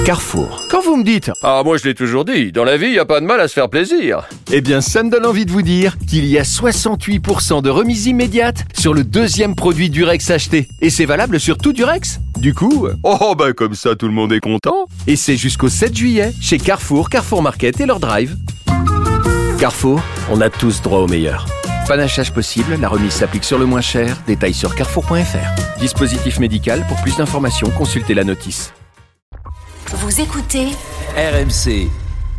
Carrefour. Quand vous me dites « Ah, moi je l'ai toujours dit, dans la vie, il n'y a pas de mal à se faire plaisir », eh bien ça me donne envie de vous dire qu'il y a 68% de remise immédiate sur le deuxième produit Durex acheté. Et c'est valable sur tout Durex. Du coup, comme ça tout le monde est content. Et c'est jusqu'au 7 juillet chez Carrefour, Carrefour Market et leur drive. Carrefour, on a tous droit au meilleur. Panachage possible, la remise s'applique sur le moins cher. Détails sur carrefour.fr. Dispositif médical, pour plus d'informations, consultez la notice. Vous écoutez RMC.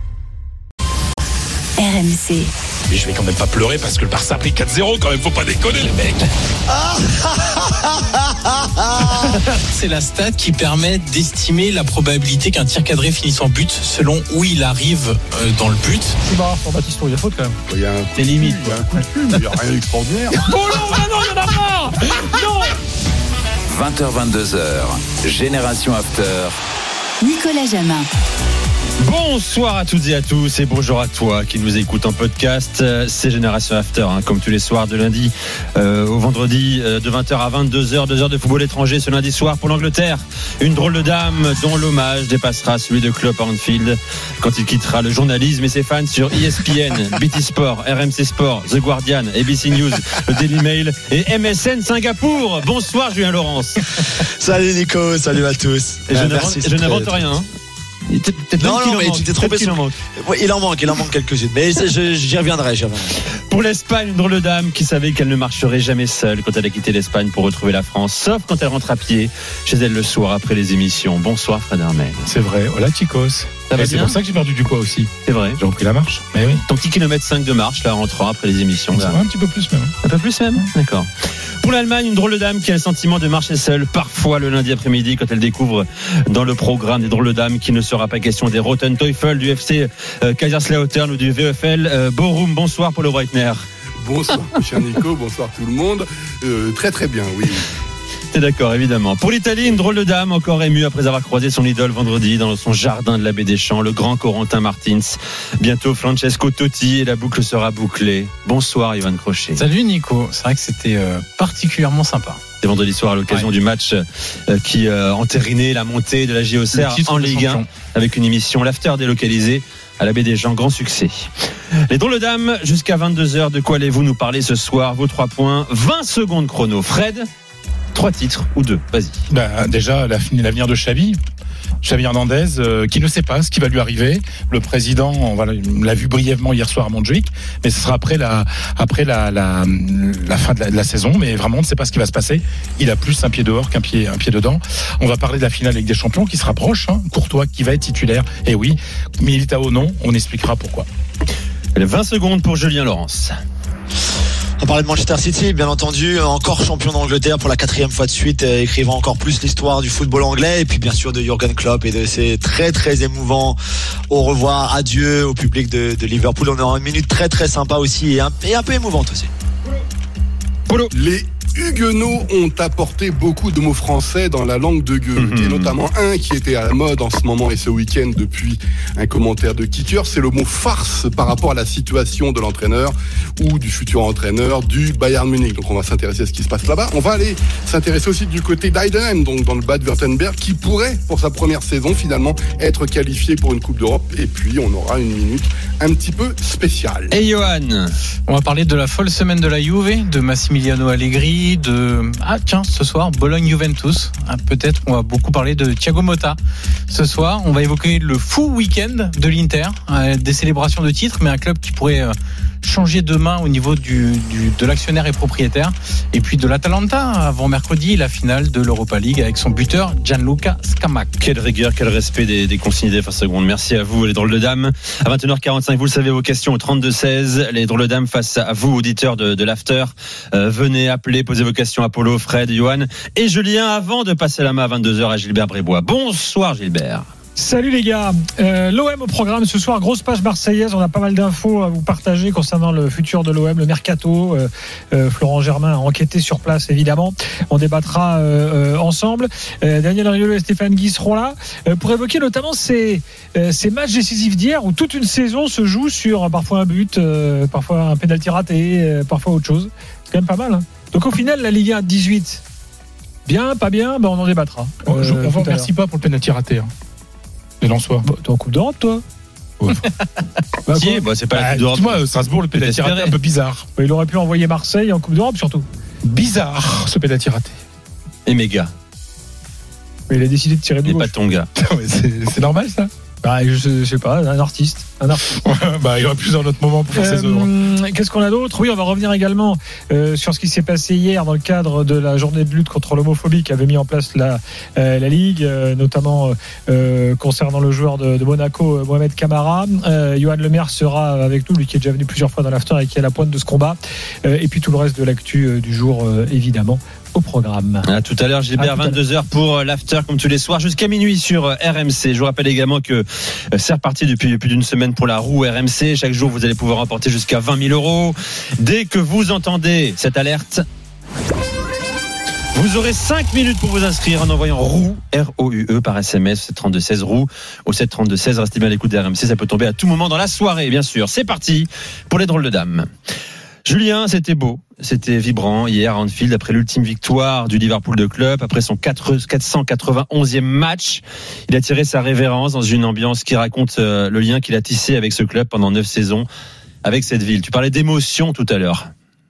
RMC. Mais je vais quand même pas pleurer parce que le Barça a pris 4-0 quand même, faut pas déconner les mecs. C'est la stat qui permet d'estimer la probabilité qu'un tir cadré finisse en but selon où il arrive dans le but. C'est marrant pour Baptiste, il y a faute quand même. C'est limite. Il y a un coup de pub, il n'y a rien d'extraordinaire. Oh non, il y en a marre. Non. 20h-22h, Génération After. Nicolas Jamin. Bonsoir à toutes et à tous et bonjour à toi qui nous écoute en podcast. C'est Génération After, comme tous les soirs de lundi au vendredi de 20h à 22h, 2 heures de football étranger ce lundi soir pour l'Angleterre. Une drôle de dame dont l'hommage dépassera celui de Klopp à Anfield quand il quittera le journalisme et ses fans sur ESPN, BT Sport, RMC Sport, The Guardian, ABC News, le Daily Mail et MSN Singapour. Bonsoir Julien Laurence. Salut Nico, salut à tous. Je n'invente rien. Non, mais tu t'es trompé. Il en manque quelques-unes. Mais j'y reviendrai. Pour l'Espagne, une drôle de dame qui savait qu'elle ne marcherait jamais seule quand elle a quitté l'Espagne pour retrouver la France, sauf quand elle rentre à pied chez elle le soir après les émissions. Bonsoir Fred Hermel. C'est vrai, hola chicos. Ça va bien. C'est pour ça que j'ai perdu du poids aussi. C'est vrai. J'ai repris la marche. Mais oui. Ton petit kilomètre 5 de marche là rentrant après les émissions. Ça va un petit peu plus même. Un peu plus même. D'accord. Pour l'Allemagne, une drôle de dame qui a le sentiment de marcher seule, parfois le lundi après-midi, quand elle découvre dans le programme des drôles de dames qu'il ne sera pas question des Roten Teufel, du FC Kaiserslautern ou du VfL Bochum. Bonsoir Paulo Breitner. Bonsoir cher Nico, bonsoir tout le monde. Très très bien, oui. T'es d'accord, évidemment. Pour l'Italie, une drôle de dame encore émue après avoir croisé son idole vendredi dans son jardin de la Baie des Champs, le grand Corentin Martins. Bientôt Francesco Totti et la boucle sera bouclée. Bonsoir Yvan Crochet. Salut Nico, c'est vrai que c'était particulièrement sympa. C'est vendredi soir à l'occasion du match qui entérinait la montée de la JOCR en Ligue 1 avec une émission l'after délocalisée à la Baie des Champs, grand succès. Les drôles de dames, jusqu'à 22h, de quoi allez-vous nous parler ce soir? Vos 3 points, 20 secondes chrono. Fred, 3 titres ou 2, vas-y. Déjà, l'avenir de Xavi Hernandez, qui ne sait pas ce qui va lui arriver. Le président, on l'a vu brièvement hier soir à Montjuic, mais ce sera après la fin de la saison. Mais vraiment, on ne sait pas ce qui va se passer. Il a plus un pied dehors qu'un pied dedans. On va parler de la finale Ligue des Champions qui se rapproche. Courtois qui va être titulaire. Et oui, Militao non. On expliquera pourquoi. 20 secondes pour Julien Laurence. On parlait de Manchester City, bien entendu, encore champion d'Angleterre pour la 4e fois de suite, écrivant encore plus l'histoire du football anglais, et puis bien sûr de Jürgen Klopp et de ses très très émouvants au revoir, adieu au public de Liverpool. On aura une minute très très sympa aussi et un peu émouvante aussi. Les Huguenots ont apporté beaucoup de mots français dans la langue de Goethe, et notamment un qui était à la mode en ce moment et ce week-end depuis un commentaire de Kicker, c'est le mot farce par rapport à la situation de l'entraîneur ou du futur entraîneur du Bayern Munich. Donc on va s'intéresser à ce qui se passe là-bas. On va aller s'intéresser aussi du côté d'Heidenheim, donc dans le Bade-Württemberg, qui pourrait, pour sa première saison, finalement être qualifié pour une Coupe d'Europe. Et puis on aura une minute un petit peu spéciale. Et Johan, on va parler de la folle semaine de la Juve, de Massimiliano Allegri, ce soir Bologne-Juventus. Peut-être qu'on va beaucoup parler de Thiago Motta. Ce soir, on va évoquer le fou week-end de l'Inter, des célébrations de titres, mais un club qui pourrait changer de main au niveau de l'actionnaire et propriétaire. Et puis de l'Atalanta, avant mercredi, la finale de l'Europa League avec son buteur Gianluca Scamacca. Quelle rigueur, quel respect des consignes des 20 secondes. Merci à vous les drôles de dames. À 21h45, vous le savez, vos questions au 32-16. Les drôles de dames face à vous, auditeurs de l'After. Venez appeler, posez vos questions à Paulo, Fred, Johan et Julien avant de passer la main à 22h à Gilbert Brébois. Bonsoir Gilbert. Salut les gars, l'OM au programme ce soir, grosse page marseillaise, on a pas mal d'infos à vous partager concernant le futur de l'OM, le mercato. Florent Germain a enquêté sur place évidemment, on débattra ensemble. Daniel Riolo et Stéphane Guy seront là pour évoquer notamment ces matchs décisifs d'hier où toute une saison se joue sur parfois un but, parfois un pénalty raté, parfois autre chose. C'est quand même pas mal. Donc au final la Ligue 1 18, bien, pas bien, on en débattra. On ne remercie pas pour le pénalty raté. Les Lensois. Bah, t'es en Coupe d'Europe, toi. C'est pas la Coupe d'Europe. Dis-moi, Strasbourg, le pénalty raté un peu bizarre. Il aurait pu envoyer Marseille en Coupe d'Europe, surtout. Bizarre, ce pénalty raté. Et méga. Mais il a décidé de tirer de Et gauche. pas ton gars. C'est normal, ça. Bah, je sais pas, un artiste. Il y aura plusieurs autres moments pour faire ses œuvres. Qu'est-ce qu'on a d'autre ? Oui, on va revenir également sur ce qui s'est passé hier dans le cadre de la journée de lutte contre l'homophobie qu'avait mis en place la Ligue, notamment concernant le joueur de Monaco, Mohamed Camara. Johan Lemaire sera avec nous, lui qui est déjà venu plusieurs fois dans l'after et qui est à la pointe de ce combat. Et puis tout le reste de l'actu du jour, évidemment, au programme. À tout à l'heure, Gilbert, 22h pour l'after, comme tous les soirs, jusqu'à minuit sur RMC. Je vous rappelle également que c'est reparti depuis plus d'une semaine pour la roue RMC. Chaque jour, vous allez pouvoir remporter jusqu'à 20 000 euros. Dès que vous entendez cette alerte, vous aurez 5 minutes pour vous inscrire en envoyant roue, R-O-U-E, par SMS, 732-16 roue, au 732-16. Restez bien à l'écoute de RMC, ça peut tomber à tout moment dans la soirée, bien sûr. C'est parti pour les drôles de dames. Julien, c'était beau, c'était vibrant hier à Anfield après l'ultime victoire du Liverpool de club, après son 491e match. Il a tiré sa révérence dans une ambiance qui raconte le lien qu'il a tissé avec ce club pendant 9 saisons, avec cette ville. Tu parlais d'émotion tout à l'heure.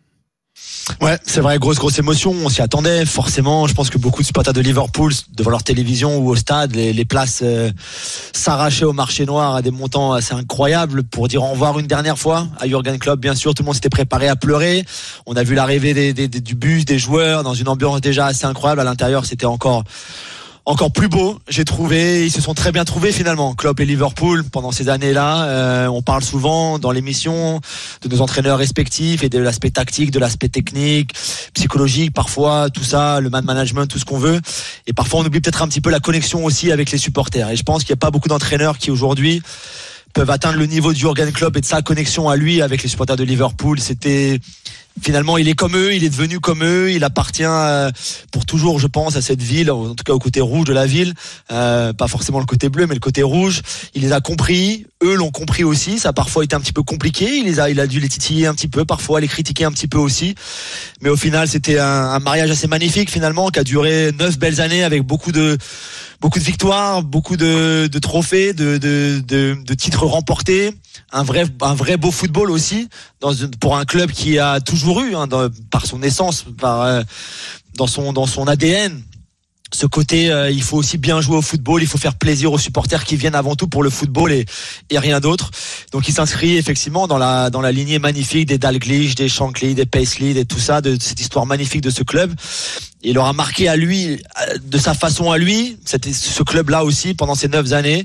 Ouais, c'est vrai, grosse émotion. On s'y attendait, forcément. Je pense que beaucoup de supporters de Liverpool, devant leur télévision ou au stade, les places s'arrachaient au marché noir à des montants assez incroyables pour dire au revoir une dernière fois à Jürgen Klopp. Bien sûr, tout le monde s'était préparé à pleurer. On a vu l'arrivée du bus, des joueurs, dans une ambiance déjà assez incroyable. À l'intérieur, c'était encore plus beau, j'ai trouvé. Ils se sont très bien trouvés finalement, Klopp et Liverpool, pendant ces années-là. On parle souvent dans l'émission de nos entraîneurs respectifs et de l'aspect tactique, de l'aspect technique, psychologique, parfois tout ça, le man management, tout ce qu'on veut. Et parfois on oublie peut-être un petit peu la connexion aussi avec les supporters. Et je pense qu'il n'y a pas beaucoup d'entraîneurs qui aujourd'hui peuvent atteindre le niveau de Jürgen Klopp et de sa connexion à lui avec les supporters de Liverpool. Finalement, il est comme eux, il est devenu comme eux, il appartient pour toujours, je pense, à cette ville, en tout cas au côté rouge de la ville, pas forcément le côté bleu, mais le côté rouge. Il les a compris, eux l'ont compris aussi. Ça a parfois été un petit peu compliqué, il a dû les titiller un petit peu, parfois les critiquer un petit peu aussi. Mais au final, c'était un mariage assez magnifique finalement, qui a duré 9 belles années avec beaucoup de victoires, beaucoup de trophées, de titres remportés, un vrai beau football aussi pour un club qui a toujours eu par son essence, dans son ADN. Ce côté, il faut aussi bien jouer au football, il faut faire plaisir aux supporters qui viennent avant tout pour le football et rien d'autre. Donc il s'inscrit effectivement dans la lignée magnifique des Dalglish, des Shankly, des Paisley, et tout ça, de cette histoire magnifique de ce club. Et il aura marqué à lui, de sa façon à lui, ce club-là aussi pendant ces 9 années.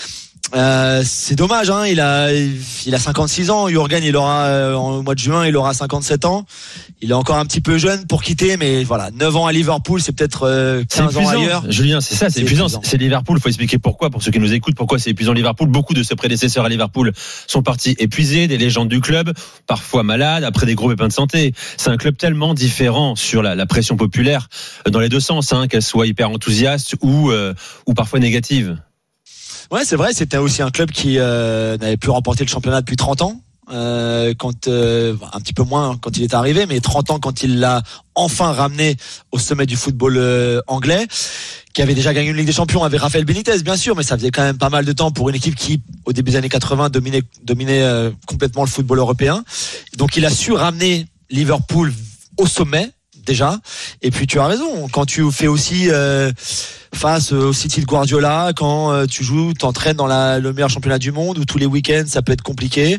C'est dommage, hein. Il a 56 ans. Jürgen, il aura au mois de juin, il aura 57 ans. Il est encore un petit peu jeune pour quitter, mais voilà, 9 ans à Liverpool, c'est peut-être 15 ans ailleurs. Julien, c'est ça, c'est épuisant. C'est Liverpool. Il faut expliquer pourquoi, pour ceux qui nous écoutent, pourquoi c'est épuisant Liverpool. Beaucoup de ses prédécesseurs à Liverpool sont partis épuisés, des légendes du club, parfois malades, après des gros pépins de santé. C'est un club tellement différent sur la pression populaire dans les deux sens, hein, qu'elle soit hyper enthousiaste ou parfois négative. Ouais, c'est vrai, c'était aussi un club qui n'avait plus remporté le championnat depuis 30 ans. Un petit peu moins quand il est arrivé, mais 30 ans quand il l'a enfin ramené au sommet du football anglais, qui avait déjà gagné une Ligue des Champions avec Rafael Benitez, bien sûr, mais ça faisait quand même pas mal de temps pour une équipe qui, au début des années 80, dominait complètement le football européen. Donc il a su ramener Liverpool au sommet déjà. Et puis tu as raison, quand tu fais aussi face au City de Guardiola, quand tu t'entraînes dans le meilleur championnat du monde, où tous les week-ends ça peut être compliqué.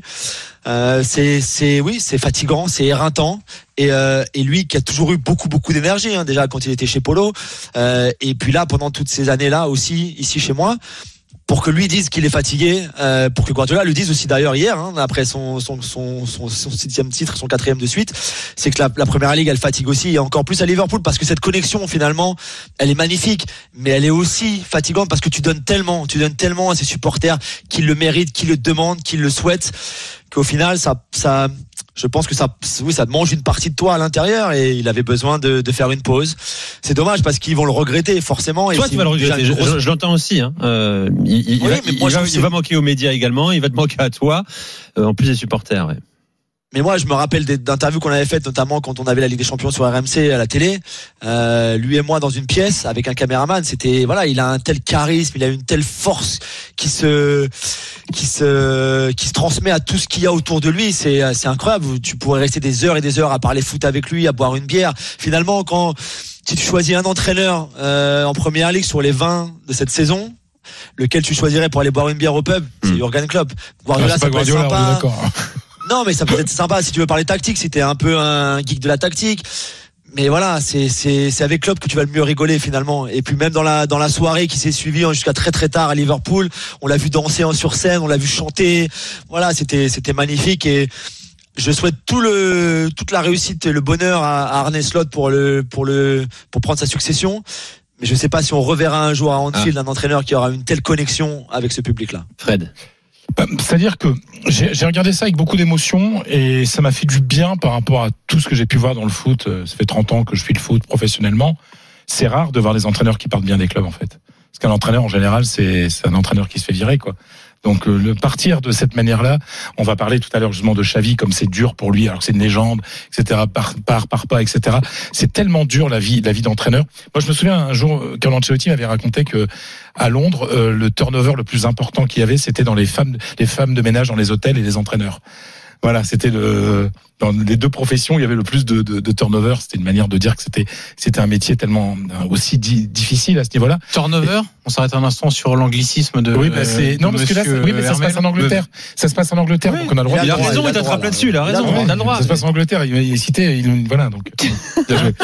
C'est fatigant, c'est éreintant. Et lui qui a toujours eu beaucoup d'énergie, hein, déjà quand il était chez Polo, et puis là pendant toutes ces années-là aussi ici chez moi. Pour que lui dise qu'il est fatigué, pour que Guardiola le dise aussi d'ailleurs hier, hein, après son 7e titre, son 4e de suite, c'est que la Première Ligue elle fatigue aussi, et encore plus à Liverpool, parce que cette connexion finalement, elle est magnifique, mais elle est aussi fatigante parce que tu donnes tellement à ces supporters qui le méritent, qui le demandent, qui le souhaitent, qu'au final je pense que ça mange une partie de toi à l'intérieur, et il avait besoin de faire une pause. C'est dommage parce qu'ils vont le regretter forcément. Toi, tu vas le regretter. Je l'entends aussi. Hein. Il va manquer aux médias également. Il va te manquer à toi, en plus des supporters. Ouais. Mais moi, je me rappelle d'interviews qu'on avait faites, notamment quand on avait la Ligue des Champions sur RMC à la télé. Lui et moi dans une pièce avec un caméraman. C'était voilà, il a un tel charisme, il a une telle force qui se transmet à tout ce qu'il y a autour de lui. C'est incroyable. Tu pourrais rester des heures et des heures à parler foot avec lui, à boire une bière. Finalement, si tu choisis un entraîneur en première ligue sur les 20 de cette saison, lequel tu choisirais pour aller boire une bière au pub? C'est Jürgen Klopp. Guardiola, ça peut être sympa. D'accord. Non, mais ça peut être sympa si tu veux parler tactique, si t'es un peu un geek de la tactique. Mais voilà, c'est avec Klopp que tu vas le mieux rigoler finalement. Et puis même dans la soirée qui s'est suivie jusqu'à très très tard à Liverpool, on l'a vu danser sur scène, on l'a vu chanter. Voilà, c'était magnifique et je souhaite toute la réussite et le bonheur à Arne Slot pour prendre sa succession. Mais je sais pas si on reverra un jour à Anfield un entraîneur qui aura une telle connexion avec ce public-là. Fred. C'est-à-dire que j'ai regardé ça avec beaucoup d'émotion et ça m'a fait du bien par rapport à tout ce que j'ai pu voir dans le foot. Ça fait 30 ans que je suis le foot professionnellement. C'est rare de voir des entraîneurs qui partent bien des clubs, en fait. Parce qu'un entraîneur, en général, c'est un entraîneur qui se fait virer, quoi. Donc le partir de cette manière-là, on va parler tout à l'heure justement de Xavi, comme c'est dur pour lui, alors que c'est une légende, etc. Part pas, etc. C'est tellement dur la vie d'entraîneur. Moi, je me souviens un jour, Carlo Ancelotti m'avait raconté que à Londres, le turnover le plus important qu'il y avait, c'était dans les femmes de ménage dans les hôtels et les entraîneurs. Voilà, c'était dans les deux professions, il y avait le plus de turnover. C'était une manière de dire que c'était un métier tellement aussi difficile à ce niveau-là. Turnover, on s'arrête un instant sur l'anglicisme de. Oui, parce que là, ça se passe en Angleterre. Ça se passe en Angleterre, donc on a le droit. Il a raison, il t'attrape là-dessus, il a raison, on a le droit. Ça se passe en Angleterre, il est cité, voilà, donc. Bien joué.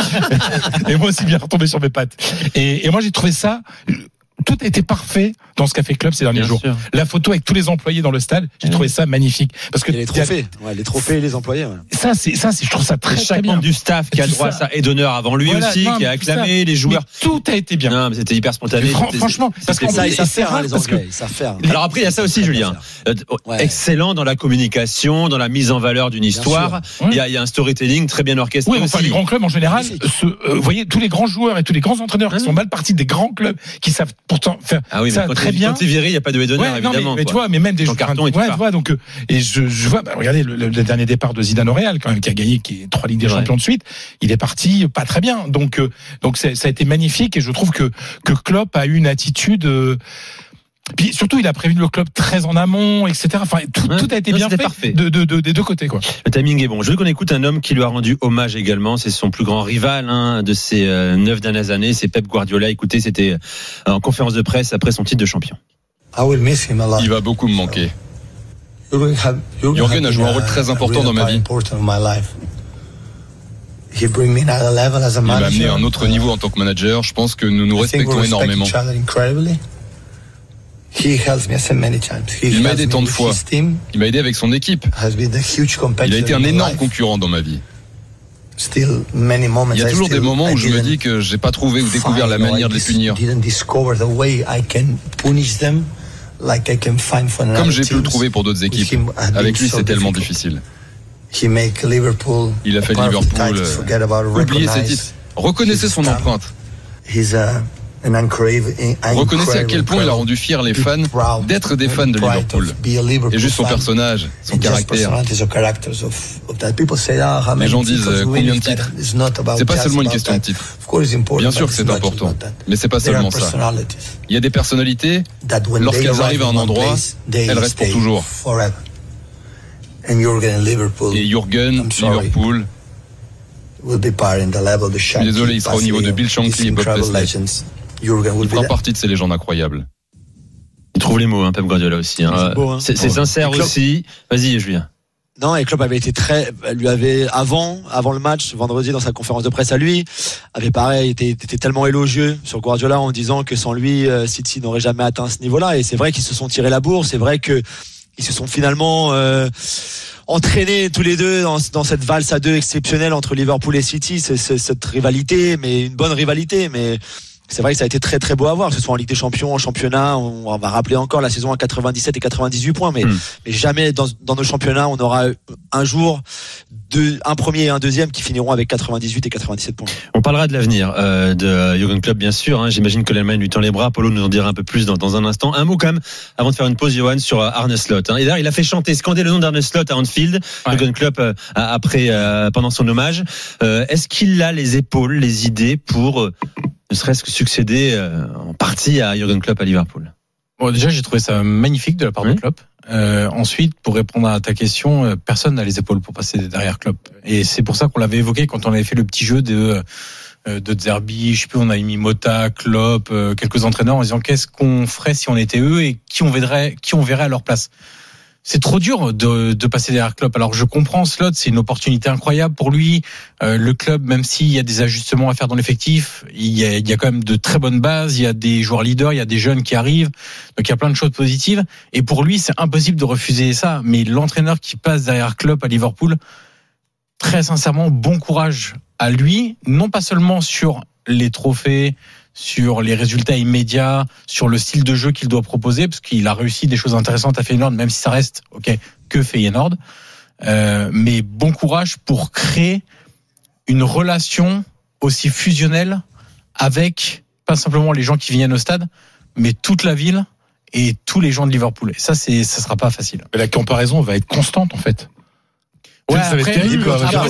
Et moi aussi, bien retombé sur mes pattes. Et moi, j'ai trouvé ça. Tout a été parfait dans ce qu'a fait Klopp ces derniers jours. Sûr. La photo avec tous les employés dans le stade, j'ai trouvé ça magnifique. Parce que les trophées, les trophées et les employés. Ouais. Ça, je trouve ça très, chaque très bien. membre du staff qui a droit à ça et d'honneur avant lui aussi, qui a acclamé les joueurs. Mais tout a été bien. Non, mais c'était hyper spontané. Franchement, parce que ça, ils savent faire, les Anglais. Ils savent faire. Alors après, il y a ça aussi, Julien. Excellent dans la communication, dans la mise en valeur d'une histoire. Il y a un storytelling très bien orchestré. Oui, enfin, les grands clubs en général, vous voyez, tous les grands joueurs et tous les grands entraîneurs qui sont mal partis des grands clubs, qui savent pourtant faire. Ah oui, ça très bien. Quand t'es viré, il n'y a pas de haie d'honneur, évidemment. Mais tu vois, mais même des cartons et donc, et je vois, regardez, le dernier départ de Zidane au Real, quand même, qui a gagné, qui est 3 Ligues des Champions de suite. Il est parti pas très bien. Donc ça a été magnifique et je trouve que Klopp a eu une attitude, puis surtout, il a prévu le club très en amont, etc. Enfin, tout a été bien fait parfait. Des deux côtés, quoi. Le timing est bon. Je veux qu'on écoute un homme qui lui a rendu hommage également. C'est son plus grand rival de ces 9 dernières années. C'est Pep Guardiola. Écoutez, c'était en conférence de presse après son titre de champion. Il va beaucoup me manquer. Jürgen a joué un rôle très important dans ma vie. Il m'a amené à un autre niveau en tant que manager. Je pense que nous nous respectons énormément. Il m'a aidé tant de fois. Il m'a aidé avec son équipe. Il a été un énorme concurrent dans ma vie. Il y a toujours des moments où je me dis que j'ai pas trouvé ou découvert la manière de les punir. Comme j'ai pu le trouver pour d'autres équipes. Avec lui, c'est tellement difficile. Il a fait Liverpool. Oubliez ses titres. Reconnaissez son empreinte. Reconnaissez à quel point il a rendu fier les fans d'être des fans de Liverpool. Et juste son personnage, son caractère. Les gens disent combien de titres. C'est pas seulement une question de titres. Bien sûr que c'est important, mais c'est pas seulement ça. Il y a des personnalités, lorsqu'elles arrivent à un endroit, elles restent pour toujours. Et Jürgen, Liverpool. Je suis désolé, il sera au niveau de Bill Shankly et Bob Paisley. Il fera partie de ces légendes incroyables. Il trouve les mots, Pep Guardiola aussi. C'est sincère aussi. Vas-y, Julien. Non, et Klopp avait été avant le match, vendredi, dans sa conférence de presse à lui, était tellement élogieux sur Guardiola en disant que sans lui, City n'aurait jamais atteint ce niveau-là. Et c'est vrai qu'ils se sont tirés la bourre. C'est vrai que ils se sont finalement entraînés tous les deux dans cette valse à deux exceptionnelle entre Liverpool et City. C'est cette rivalité, mais une bonne rivalité, mais c'est vrai que ça a été très très beau à voir, que ce soit en Ligue des Champions, en championnat. On va rappeler encore la saison à 97 et 98 points, mais jamais dans nos championnats on aura un jour un premier et un deuxième qui finiront avec 98 et 97 points. On parlera de l'avenir de Jürgen Klopp, bien sûr. J'imagine que l'Allemagne lui tend les bras. Polo nous en dira un peu plus dans un instant. Un mot quand même, avant de faire une pause, Johan, sur Arne Slot. Et d'ailleurs, il a fait scander le nom d'Arne Slot à Anfield. Jürgen Klopp pendant son hommage. Est-ce qu'il a les épaules, les idées pour ne serait-ce que succéder en partie à Jürgen Klopp à Liverpool? Bon, déjà, j'ai trouvé ça magnifique de la part de Klopp. Ensuite, pour répondre à ta question, personne n'a les épaules pour passer derrière Klopp. Et c'est pour ça qu'on l'avait évoqué quand on avait fait le petit jeu de Zerbi, je sais plus, on avait mis Mota, Klopp, quelques entraîneurs en disant qu'est-ce qu'on ferait si on était eux et qui on verrait à leur place. C'est trop dur de passer derrière Klopp. Alors je comprends Slot, c'est une opportunité incroyable pour lui. Le club, même s'il y a des ajustements à faire dans l'effectif, il y a quand même de très bonnes bases. Il y a des joueurs leaders, il y a des jeunes qui arrivent. Donc il y a plein de choses positives. Et pour lui, c'est impossible de refuser ça. Mais l'entraîneur qui passe derrière Klopp à Liverpool, très sincèrement, bon courage à lui. Non pas seulement sur les trophées, sur les résultats immédiats, sur le style de jeu qu'il doit proposer, parce qu'il a réussi des choses intéressantes à Feyenoord, même si ça reste que Feyenoord. Mais bon courage pour créer une relation aussi fusionnelle avec pas simplement les gens qui viennent au stade, mais toute la ville et tous les gens de Liverpool. Et ça sera pas facile. Mais la comparaison va être constante en fait. Ouais, ça va être terrible.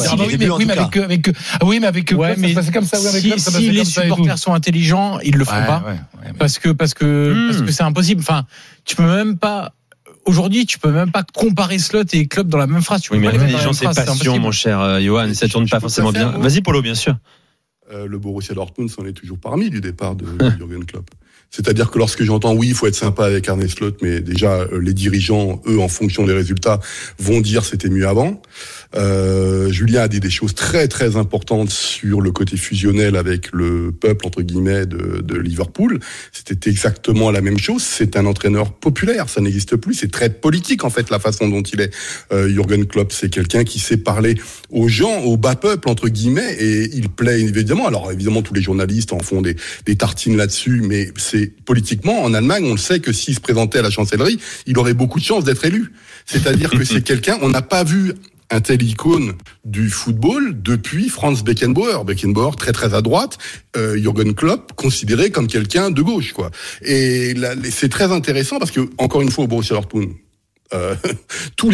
C'est comme ça. Si les supporters sont intelligents, ils le feront pas. Parce que c'est impossible. Enfin, tu peux même pas. Aujourd'hui, tu peux même pas comparer Slot et Klopp dans la même phrase. Oui, mais l'intelligence et passion, mon cher Johan, ça tourne pas forcément bien. Vas-y, Polo, bien sûr. Le Borussia Dortmund s'en est toujours parmi du départ de Jürgen Klopp. C'est-à-dire que lorsque j'entends il faut être sympa avec Arne Slot, mais déjà les dirigeants, eux, en fonction des résultats, vont dire c'était mieux avant. Julien a dit des choses très très importantes sur le côté fusionnel avec le peuple entre guillemets de Liverpool. C'était exactement la même chose. C'est un entraîneur populaire, ça n'existe plus. C'est très politique en fait la façon dont il est. Jürgen Klopp, c'est quelqu'un qui sait parler aux gens, au bas peuple entre guillemets, et il plaît évidemment. Alors évidemment tous les journalistes en font des tartines là-dessus, mais c'est politiquement en Allemagne, on le sait que s'il se présentait à la chancellerie, il aurait beaucoup de chances d'être élu. C'est-à-dire que c'est quelqu'un, on n'a pas vu un tel icône du football depuis Franz Beckenbauer. Beckenbauer très très à droite, Jürgen Klopp considéré comme quelqu'un de gauche, quoi. Et là, c'est très intéressant parce que encore une fois au Borussia Dortmund, tous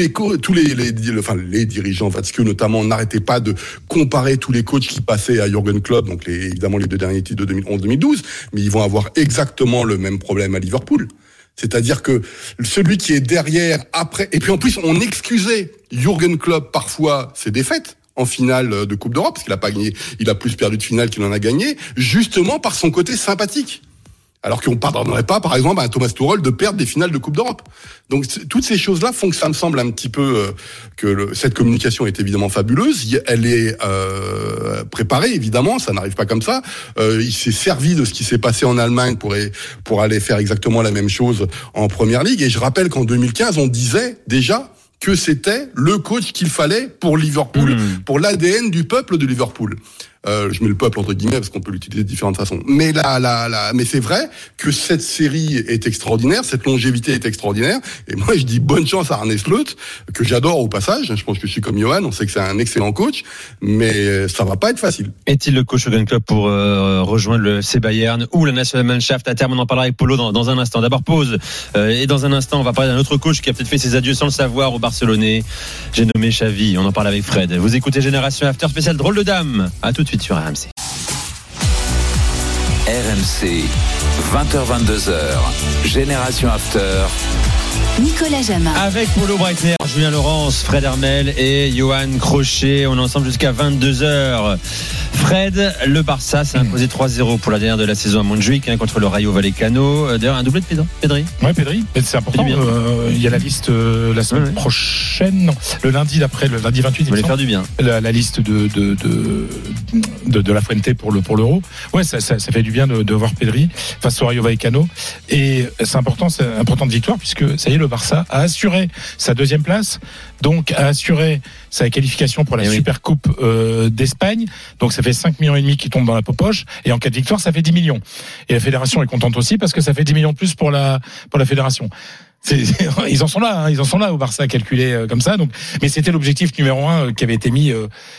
les dirigeants Watzke notamment n'arrêtaient pas de comparer tous les coachs qui passaient à Jürgen Klopp, donc évidemment les deux derniers titres de 2011-2012, mais ils vont avoir exactement le même problème à Liverpool. C'est-à-dire que celui qui est derrière, après, et puis en plus on excusait Jürgen Klopp parfois ses défaites en finale de Coupe d'Europe, parce qu'il a pas gagné, il a plus perdu de finale qu'il en a gagné, justement par son côté sympathique. Alors qu'on ne pardonnerait pas, par exemple, à Thomas Tuchel de perdre des finales de Coupe d'Europe. Donc, toutes ces choses-là font que ça me semble un petit peu cette communication est évidemment fabuleuse. Elle est préparée, évidemment, ça n'arrive pas comme ça. Il s'est servi de ce qui s'est passé en Allemagne pour aller faire exactement la même chose en Première Ligue. Et je rappelle qu'en 2015, on disait déjà que c'était le coach qu'il fallait pour Liverpool, pour l'ADN du peuple de Liverpool. Je mets le peuple entre guillemets parce qu'on peut l'utiliser de différentes façons. Mais mais c'est vrai que cette série est extraordinaire, cette longévité est extraordinaire. Et moi, je dis bonne chance à Arne Slot, que j'adore au passage. Je pense que je suis comme Johan, on sait que c'est un excellent coach, mais ça va pas être facile. Est-il le coach Jürgen Klopp pour rejoindre le FC Bayern ou la Nationalmannschaft à terme? On en parlera avec Polo dans un instant. D'abord pause, et dans un instant, on va parler d'un autre coach qui a peut-être fait ses adieux sans le savoir au Barcelonais. J'ai nommé Xavi. On en parle avec Fred. Vous écoutez Génération After spécial drôle de dame. À tout de suite sur RMC. RMC, 20h-22h, Génération After. Nicolas Jamin. Avec Polo Breitner, Julien Laurence, Fred Hermel et Johan Crochet. On est ensemble jusqu'à 22h. Fred, le Barça s'est imposé 3-0 pour la dernière de la saison à Montjuïc contre le Rayo Vallecano. D'ailleurs, un doublé de Pedri. Oui, Pedri. C'est important. Il y a la liste la semaine prochaine. Non, le lundi 28. Il va faire du bien. La liste de la Fuente pour l'Euro. Ouais, ça fait du bien de voir Pedri face au Rayo Vallecano. Et c'est important, c'est une importante victoire puisque ça ça y est, le Barça a assuré sa 2e place, donc a assuré sa qualification pour la Super Coupe d'Espagne. Donc ça fait 5,5 millions qui tombent dans la poche, et en cas de victoire, ça fait 10 millions. Et la fédération est contente aussi parce que ça fait 10 millions de plus pour la fédération. Ils en sont là au Barça à calculer comme ça. Donc, mais c'était l'objectif numéro 1 qui avait été mis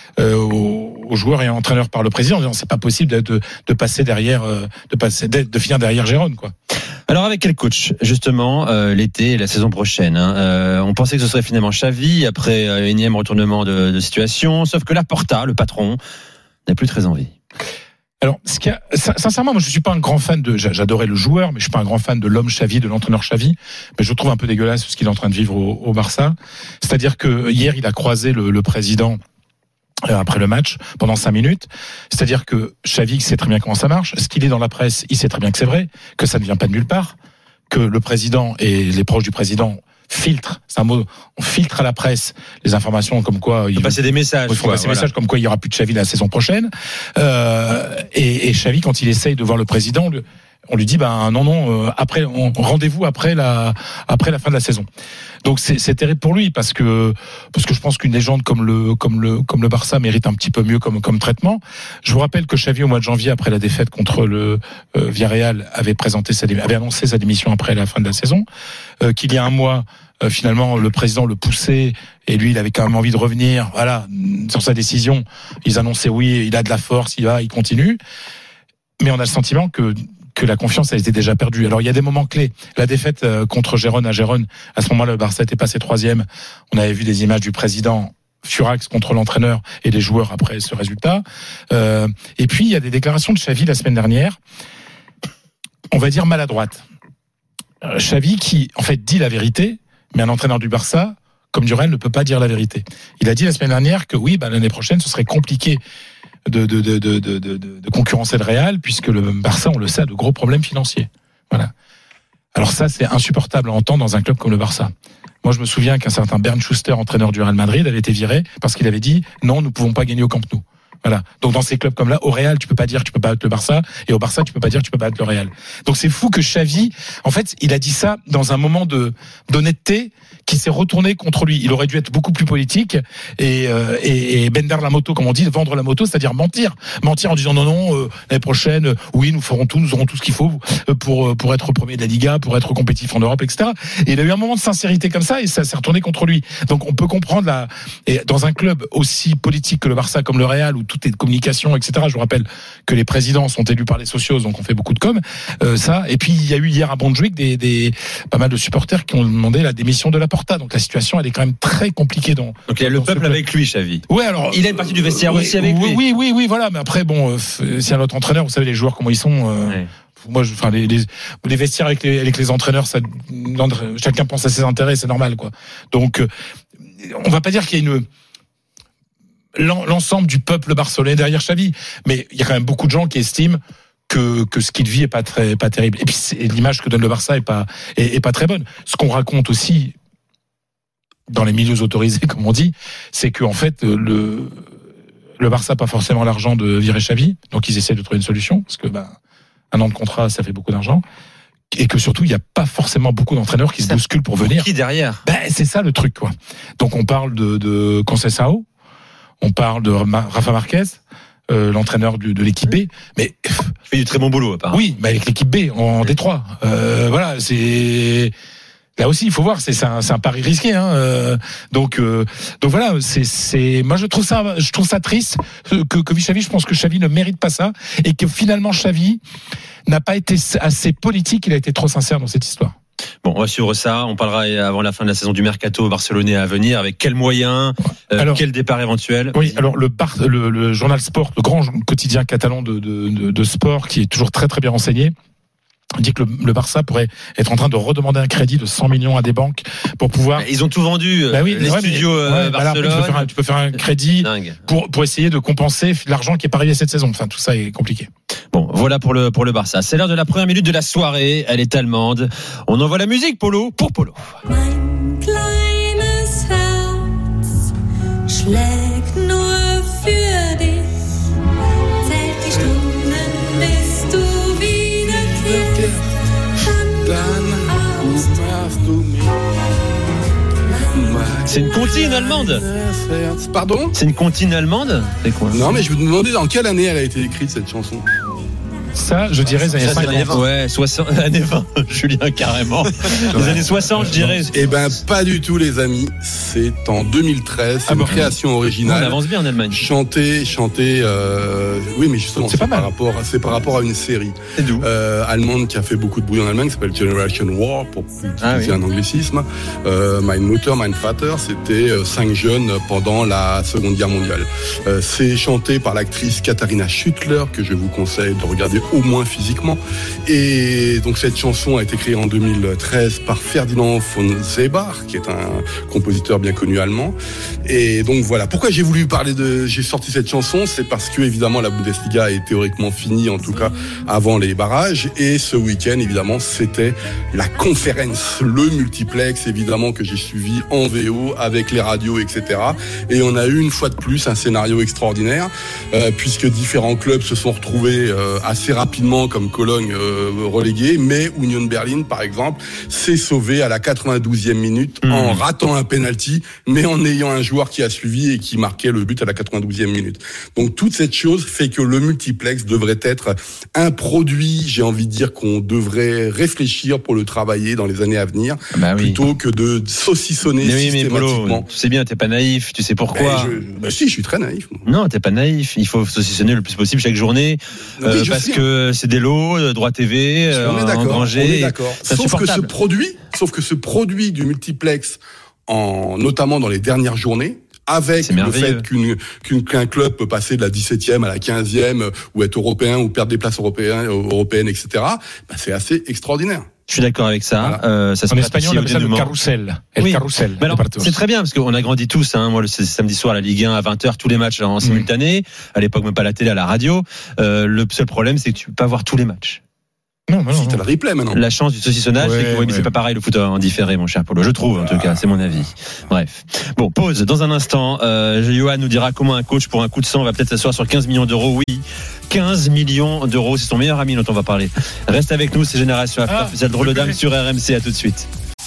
aux joueurs et à l'entraîneur par le président, en disant c'est pas possible de passer derrière, de finir derrière Gérone, quoi. Alors avec quel coach justement l'été et la saison prochaine, on pensait que ce serait finalement Xavi après un énième retournement de situation, sauf que Laporta, le patron, n'a plus très envie. Alors, sincèrement, moi, je suis pas un grand fan j'adorais le joueur, mais je suis pas un grand fan de l'homme Xavi, de l'entraîneur Xavi. Mais je trouve un peu dégueulasse ce qu'il est en train de vivre au Barça. C'est-à-dire que hier, il a croisé le président après le match pendant 5 minutes. C'est-à-dire que Xavi sait très bien comment ça marche. Ce qu'il est dans la presse, il sait très bien que c'est vrai, que ça ne vient pas de nulle part, que le président et les proches du président filtre, c'est un mot, on filtre à la presse les informations comme quoi il faut passer des messages, messages comme quoi il y aura plus de Xavi la saison prochaine. Et Xavi, quand il essaye de voir le président, on lui dit après rendez-vous après la fin de la saison. Donc c'est terrible pour lui parce que je pense qu'une légende comme le Barça mérite un petit peu mieux comme traitement. Je vous rappelle que Xavi, au mois de janvier, après la défaite contre le Villarreal, avait annoncé sa démission après la fin de la saison, qu'il y a un mois, finalement le président le poussait et lui il avait quand même envie de revenir, voilà, sur sa décision. Ils annonçaient oui, il a de la force, il continue, mais on a le sentiment que la confiance a été déjà perdue. Alors il y a des moments clés. La défaite contre Gérone à Gérone, à ce moment-là, le Barça était passé 3e. On avait vu des images du président furax contre l'entraîneur et les joueurs après ce résultat. Et puis il y a des déclarations de Xavi la semaine dernière, on va dire maladroites. Xavi qui en fait dit la vérité, mais un entraîneur du Barça comme Durel ne peut pas dire la vérité. Il a dit la semaine dernière que oui, l'année prochaine ce serait compliqué de concurrencer le Real, puisque le Barça, on le sait, a de gros problèmes financiers. Voilà. Alors ça, c'est insupportable à entendre dans un club comme le Barça. Moi, je me souviens qu'un certain Bernd Schuster, entraîneur du Real Madrid, avait été viré parce qu'il avait dit non, nous ne pouvons pas gagner au Camp Nou. Voilà. Donc dans ces clubs comme là, au Real, tu peux pas dire que tu peux pas battre le Barça, et au Barça, tu peux pas dire que tu peux pas battre le Real. Donc c'est fou que Xavi, en fait, il a dit ça dans un moment d'honnêteté qui s'est retourné contre lui. Il aurait dû être beaucoup plus politique et bender la moto, comme on dit, vendre la moto, c'est-à-dire mentir en disant non, l'année prochaine, oui, nous aurons tout ce qu'il faut pour être premier de la Liga, pour être compétitif en Europe, etc. Et il a eu un moment de sincérité comme ça et ça s'est retourné contre lui. Donc on peut comprendre et dans un club aussi politique que le Barça, comme le Real, où tout est de communication, etc. Je vous rappelle que les présidents sont élus par les socios, donc on fait beaucoup de com. Ça. Et puis il y a eu hier à Montjuic pas mal de supporters qui ont demandé la démission de Laporta. Donc la situation, elle est quand même très compliquée. Donc il y a le peuple avec lui, Xavi. Ouais, alors il a une partie du vestiaire aussi avec lui. Oui, voilà. Mais après, c'est un autre entraîneur. Vous savez les joueurs comment ils sont. Ouais. Moi, les vestiaires avec les entraîneurs, chacun pense à ses intérêts, c'est normal, quoi. Donc on va pas dire qu'il y a l'ensemble du peuple barcelonais derrière Xavi, mais il y a quand même beaucoup de gens qui estiment que ce qu'il vit est pas terrible. Et puis l'image que donne le Barça est pas très bonne. Ce qu'on raconte aussi dans les milieux autorisés, comme on dit, c'est que en fait le Barça n'a pas forcément l'argent de virer Xavi, donc ils essaient de trouver une solution parce que un an de contrat, ça fait beaucoup d'argent. Et que surtout, il n'y a pas forcément beaucoup d'entraîneurs qui se bousculent pour venir. Qui derrière? C'est ça le truc, quoi. Donc on parle de Conceição, on parle de Rafa Marquez, l'entraîneur de l'équipe B, mais il fait du très bon boulot, apparemment. Oui, mais avec l'équipe B en Détroit. Voilà, c'est là aussi, il faut voir, c'est un pari risqué, hein. Donc voilà, moi je trouve ça triste que Xavi, je pense que Xavi ne mérite pas ça et que finalement Xavi n'a pas été assez politique, il a été trop sincère dans cette histoire. Bon, on va suivre ça. On parlera avant la fin de la saison du mercato barcelonais à venir. Avec quels moyens, quel départ éventuel? Oui, alors le journal Sport, le grand quotidien catalan de sport, qui est toujours très très bien renseigné, dit que le Barça pourrait être en train de redemander un crédit de 100 millions à des banques pour pouvoir. Ils ont tout vendu. Les studios Barcelone. Tu peux faire un crédit pour essayer de compenser l'argent qui est pas arrivé cette saison. Enfin, tout ça est compliqué. Bon, voilà pour le Barça. C'est l'heure de la première minute de la soirée. Elle est allemande. On envoie la musique, Polo, pour Polo. Mein kleines Herz schlägt nur für dich. Zählt die Stunden, bis du wiederkehrst. Dann umarmst du mich. C'est une comptine allemande. Pardon ? C'est une comptine allemande ? C'est quoi ? Non, mais je me demandais dans quelle année elle a été écrite, cette chanson. Ça, je dirais les années 50. Ouais, 60, années 20, Julien, carrément. Les années 60, je dirais. Eh ben, pas du tout, les amis. C'est en 2013. C'est une création originale. On avance bien en Allemagne. Chanté, oui, mais justement, c'est par rapport à une série allemande qui a fait beaucoup de bruit en Allemagne, qui s'appelle Generation War, pour utiliser un anglicisme. Mein Mutter, mein Vater, c'était 5 jeunes pendant la Seconde Guerre mondiale. C'est chanté par l'actrice Katharina Schüttler, que je vous conseille de regarder au moins physiquement. Et donc cette chanson a été créée en 2013 par Ferdinand von Sebach, qui est un compositeur bien connu allemand. Et donc voilà, pourquoi j'ai sorti cette chanson, c'est parce que évidemment la Bundesliga est théoriquement finie, en tout cas avant les barrages, et ce week-end évidemment c'était la conférence, le multiplex évidemment que j'ai suivi en VO avec les radios, etc. Et on a eu une fois de plus un scénario extraordinaire, puisque différents clubs se sont retrouvés assez rapidement, comme Cologne relégué, mais Union Berlin par exemple s'est sauvé à la 92e minute en ratant un penalty, mais en ayant un joueur qui a suivi et qui marquait le but à la 92e minute. Donc toute cette chose fait que le multiplex devrait être un produit, j'ai envie de dire, qu'on devrait réfléchir pour le travailler dans les années à venir, plutôt que de saucissonner systématiquement. Mais Polo, tu sais bien, t'es pas naïf, tu sais pourquoi. Si, je suis très naïf. Moi. Non, t'es pas naïf, il faut saucissonner le plus possible chaque journée, parce que c'est des lots, droit TV, engrangés. On est d'accord. Sauf que ce produit du multiplex, notamment dans les dernières journées, avec le fait qu'un club peut passer de la 17e à la 15e, ou être européen, ou perdre des places européennes, etc., c'est assez extraordinaire. Je suis d'accord avec ça. Voilà. Ça en espagnol, on appelle ça le carrousel. Carrousel. Mais alors, c'est très bien, parce qu'on a grandi tous. Moi, le samedi soir, la Ligue 1 à 20h, tous les matchs en simultané. À l'époque, même pas la télé, à la radio. Le seul problème, c'est que tu peux pas voir tous les matchs. Non, t'as le replay maintenant. La chance du saucissonnage, c'est que mais c'est pas pareil le foot en différé, mon cher Polo. Je trouve, en tout cas, c'est mon avis. Bref. Bon, pause. Dans un instant, Johan nous dira comment un coach pour un coup de sang va peut-être s'asseoir sur 15 millions d'euros. Oui. 15 millions d'euros, c'est son meilleur ami dont on va parler. Reste avec nous, c'est Génération After, spécial drôle de dame sur RMC, à tout de suite.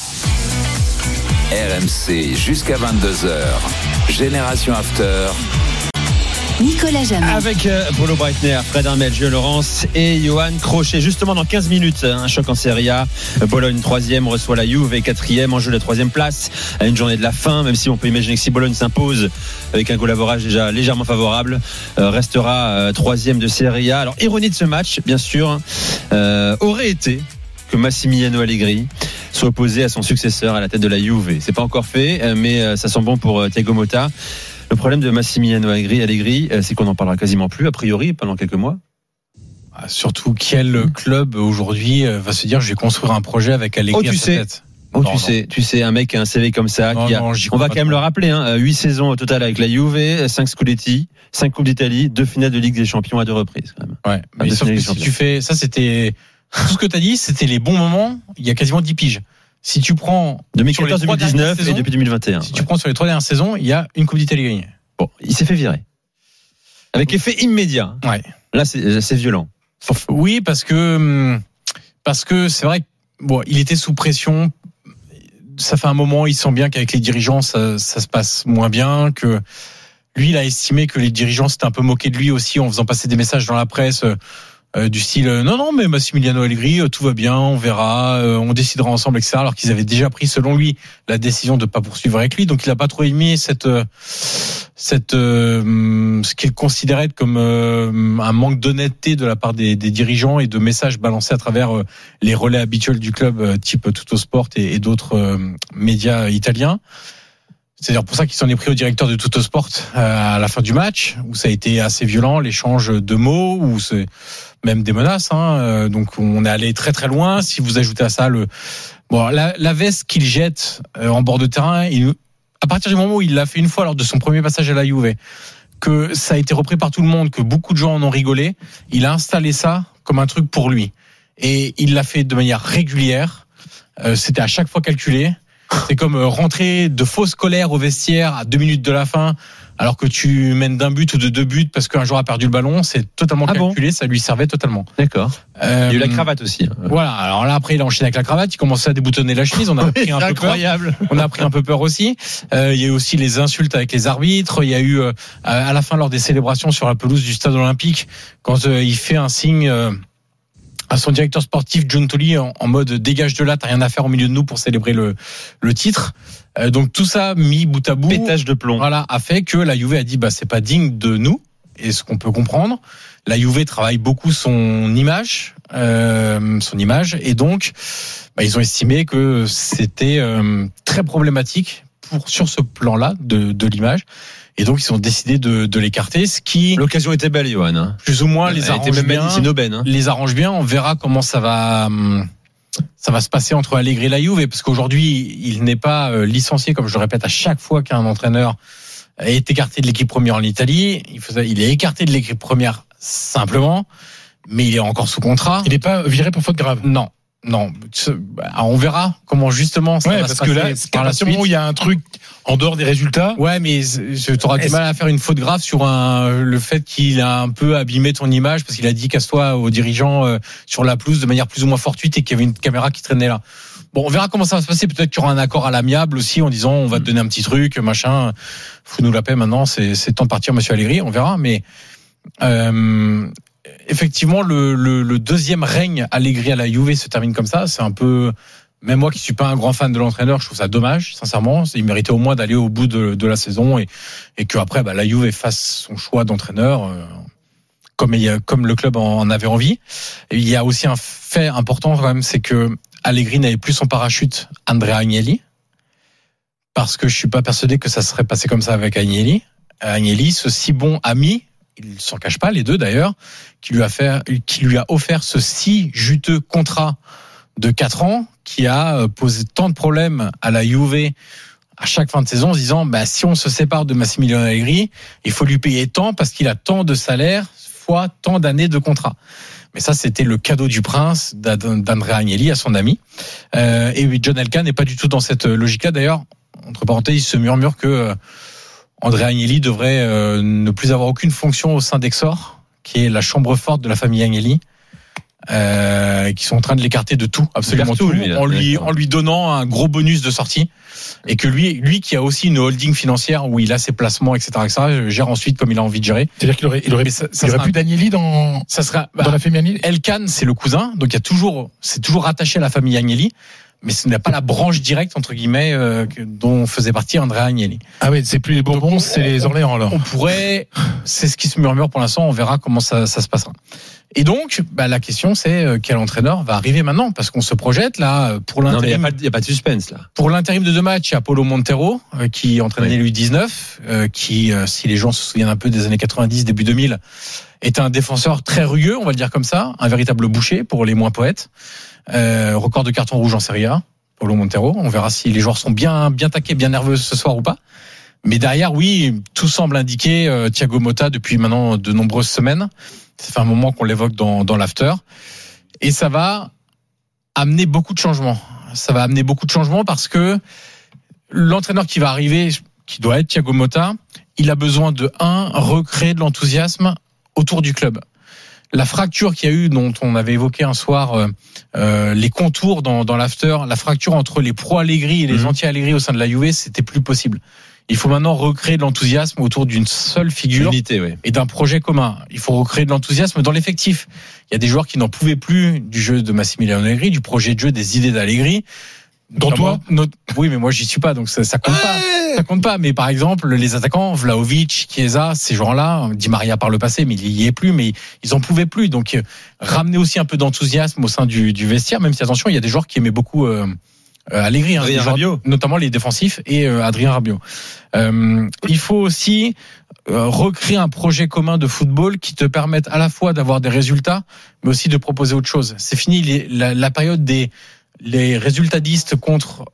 RMC jusqu'à 22h. Génération After. Nicolas Jamin. Avec Polo Breitner, Fred Hermel, Julien Laurence et Johan Crochet. Justement, dans 15 minutes, un choc en Serie A. Bologne 3e reçoit la Juve, 4e, en jeu la 3e place. À une journée de la fin, même si on peut imaginer que si Bologne s'impose avec un goal average déjà légèrement favorable, restera 3e de Serie A. Alors, ironie de ce match, bien sûr, aurait été que Massimiliano Allegri soit opposé à son successeur à la tête de la Juve. C'est pas encore fait, mais ça sent bon pour Thiago Motta. Le problème de Massimiliano Allegri, c'est qu'on n'en parlera quasiment plus, a priori, pendant quelques mois. Surtout, quel club aujourd'hui va se dire je vais construire un projet avec Allegri à sa tête? Tu sais, un mec qui a un CV comme ça, on va quand même le rappeler, 8 saisons au total avec la Juve, 5 Scudetti, 5 Coupes d'Italie, 2 finales de Ligue des Champions à 2 reprises, quand même. Ouais, mais sauf que si tu fais, ça c'était, tout ce que tu as dit, c'était les bons moments, il y a quasiment 10 piges. Si tu prends 2014, 2019 et depuis 2021. Si tu prends sur les 3 dernières saisons, il y a une Coupe d'Italie gagnée. Bon, il s'est fait virer. Avec effet immédiat. Ouais. Là, c'est violent. Oui, parce que c'est vrai que il était sous pression. Ça fait un moment, il sent bien qu'avec les dirigeants, ça se passe moins bien, que lui, il a estimé que les dirigeants s'étaient un peu moqués de lui aussi en faisant passer des messages dans la presse. Du style non mais Massimiliano Allegri, tout va bien, on verra, on décidera ensemble, etc. Alors qu'ils avaient déjà pris selon lui la décision de pas poursuivre avec lui, donc il a pas trop aimé ce qu'il considérait comme un manque d'honnêteté de la part des dirigeants et de messages balancés à travers les relais habituels du club type Tuttosport et d'autres médias italiens. C'est-à-dire pour ça qu'il s'en est pris au directeur de Tuttosport à la fin du match, où ça a été assez violent, l'échange de mots, où c'est même des menaces. Donc on est allé très très loin. Si vous ajoutez à ça la veste qu'il jette en bord de terrain, à partir du moment où il l'a fait une fois lors de son premier passage à la Juve, que ça a été repris par tout le monde, que beaucoup de gens en ont rigolé, il a installé ça comme un truc pour lui. Et il l'a fait de manière régulière. C'était à chaque fois calculé. C'est comme rentrer de fausses colères au vestiaire à 2 minutes de la fin, alors que tu mènes d'un but ou de 2 buts parce qu'un joueur a perdu le ballon, c'est totalement calculé, ça lui servait totalement. D'accord. Il y a eu la cravate aussi. Voilà, alors là après il a enchaîné avec la cravate, il commençait à déboutonner la chemise, on a pris un peu incroyable. peur. On a pris un peu peur aussi. Il y a eu aussi les insultes avec les arbitres, il y a eu à la fin lors des célébrations sur la pelouse du stade olympique quand il fait un signe à son directeur sportif John Tolley en mode dégage de là, t'as rien à faire au milieu de nous pour célébrer le titre. Donc tout ça mis bout à bout, pétage de plomb, voilà, a fait que la Juve a dit c'est pas digne de nous, et ce qu'on peut comprendre. La Juve travaille beaucoup son image, et donc ils ont estimé que c'était très problématique sur ce plan-là de l'image. Et donc ils ont décidé de l'écarter, ce qui l'occasion était belle, Johan. Plus ou moins les arrange bien. Les arrange bien. On verra comment ça va se passer entre Allegri et la Juve, parce qu'aujourd'hui il n'est pas licencié, comme je le répète à chaque fois qu'un entraîneur est écarté de l'équipe première en Italie. Il est écarté de l'équipe première simplement, mais il est encore sous contrat. Il n'est pas viré pour faute grave. Non. On verra comment justement ça va se passer. Parce que là, par la suite, où il y a un truc en dehors des résultats. Ouais, mais tu auras du mal à faire une faute grave sur le fait qu'il a un peu abîmé ton image parce qu'il a dit casse-toi aux dirigeants sur la pelouse de manière plus ou moins fortuite et qu'il y avait une caméra qui traînait là. Bon, on verra comment ça va se passer. Peut-être qu'il y aura un accord à l'amiable aussi en disant on va te donner un petit truc, machin. Fous-nous la paix maintenant. C'est temps de partir, Monsieur Allegri. On verra, mais. Effectivement, le deuxième règne Allegri à la Juve se termine comme ça. C'est un peu, même moi qui suis pas un grand fan de l'entraîneur, je trouve ça dommage, sincèrement. Il méritait au moins d'aller au bout de la saison et que après, la Juve fasse son choix d'entraîneur comme le club en avait envie. Et il y a aussi un fait important quand même, c'est que Allegri n'avait plus son parachute Andrea Agnelli, parce que je suis pas persuadé que ça serait passé comme ça avec Agnelli. Agnelli, ce si bon ami. Il s'en cache pas, les deux d'ailleurs, qui lui a offert ce si juteux contrat de 4 ans, qui a posé tant de problèmes à la Juve à chaque fin de saison, en se disant si on se sépare de Massimiliano Allegri, il faut lui payer tant parce qu'il a tant de salaire fois tant d'années de contrat. Mais ça, c'était le cadeau du prince d'Andrea Agnelli à son ami. Et John Elkann n'est pas du tout dans cette logique-là. D'ailleurs, entre parenthèses, il se murmure que Andrea Agnelli devrait ne plus avoir aucune fonction au sein d'Exor, qui est la chambre forte de la famille Agnelli, qui sont en train de l'écarter de tout, absolument tout, en lui donnant un gros bonus de sortie, et que lui qui a aussi une holding financière où il a ses placements, etc., gère ensuite comme il a envie de gérer. C'est-à-dire qu'il aurait plus d'Agnelli dans la famille Agnelli. Elkann, c'est le cousin, donc c'est toujours rattaché à la famille Agnelli. Mais ce n'est pas la branche directe, entre guillemets, dont faisait partie Andrea Agnelli. Ah oui, c'est plus les Bourbons, c'est les Orléans, alors. C'est ce qui se murmure pour l'instant, on verra comment ça se passera. Et donc, la question, c'est quel entraîneur va arriver maintenant? Parce qu'on se projette, là, pour l'intérim. Il n'y a pas de suspense, là. Pour l'intérim de 2 matchs, il y a Paulo Montero, qui entraînait l'U19, qui, si les gens se souviennent un peu des années 90, début 2000, était un défenseur très rugueux, on va le dire comme ça, un véritable boucher pour les moins poètes. Record de carton rouge en Serie A, Paulo Montero. On verra si les joueurs sont bien taqués, bien nerveux ce soir ou pas. Mais derrière, oui, tout semble indiquer Thiago Motta depuis maintenant de nombreuses semaines. Ça fait un moment qu'on l'évoque dans l'after. Et ça va amener beaucoup de changements. Ça va amener beaucoup de changements parce que l'entraîneur qui va arriver, qui doit être Thiago Motta, il a besoin de recréer de l'enthousiasme autour du club. La fracture qu'il y a eu, dont on avait évoqué un soir les contours dans l'after, la fracture entre les pro-Allegri et les anti-Allegri au sein de la Juve, c'était plus possible. Il faut maintenant recréer de l'enthousiasme autour d'une seule figure. Unité, et d'un projet commun. Il faut recréer de l'enthousiasme dans l'effectif. Il y a des joueurs qui n'en pouvaient plus du jeu de Massimiliano Allegri, du projet de jeu, des idées d'Allegri. Dont toi Oui, mais moi j'y suis pas, donc ça compte pas. Ça compte pas. Mais par exemple, les attaquants, Vlahovic, Chiesa, ces gens-là, Di Maria par le passé, mais il y est plus, mais ils en pouvaient plus. Donc ramener aussi un peu d'enthousiasme au sein du vestiaire, même si attention, il y a des joueurs qui aimaient beaucoup Allegri, Adrien Rabiot, notamment les défensifs et Adrien Rabiot. Il faut aussi recréer un projet commun de football qui te permette à la fois d'avoir des résultats, mais aussi de proposer autre chose. C'est fini la période les résultatistes contre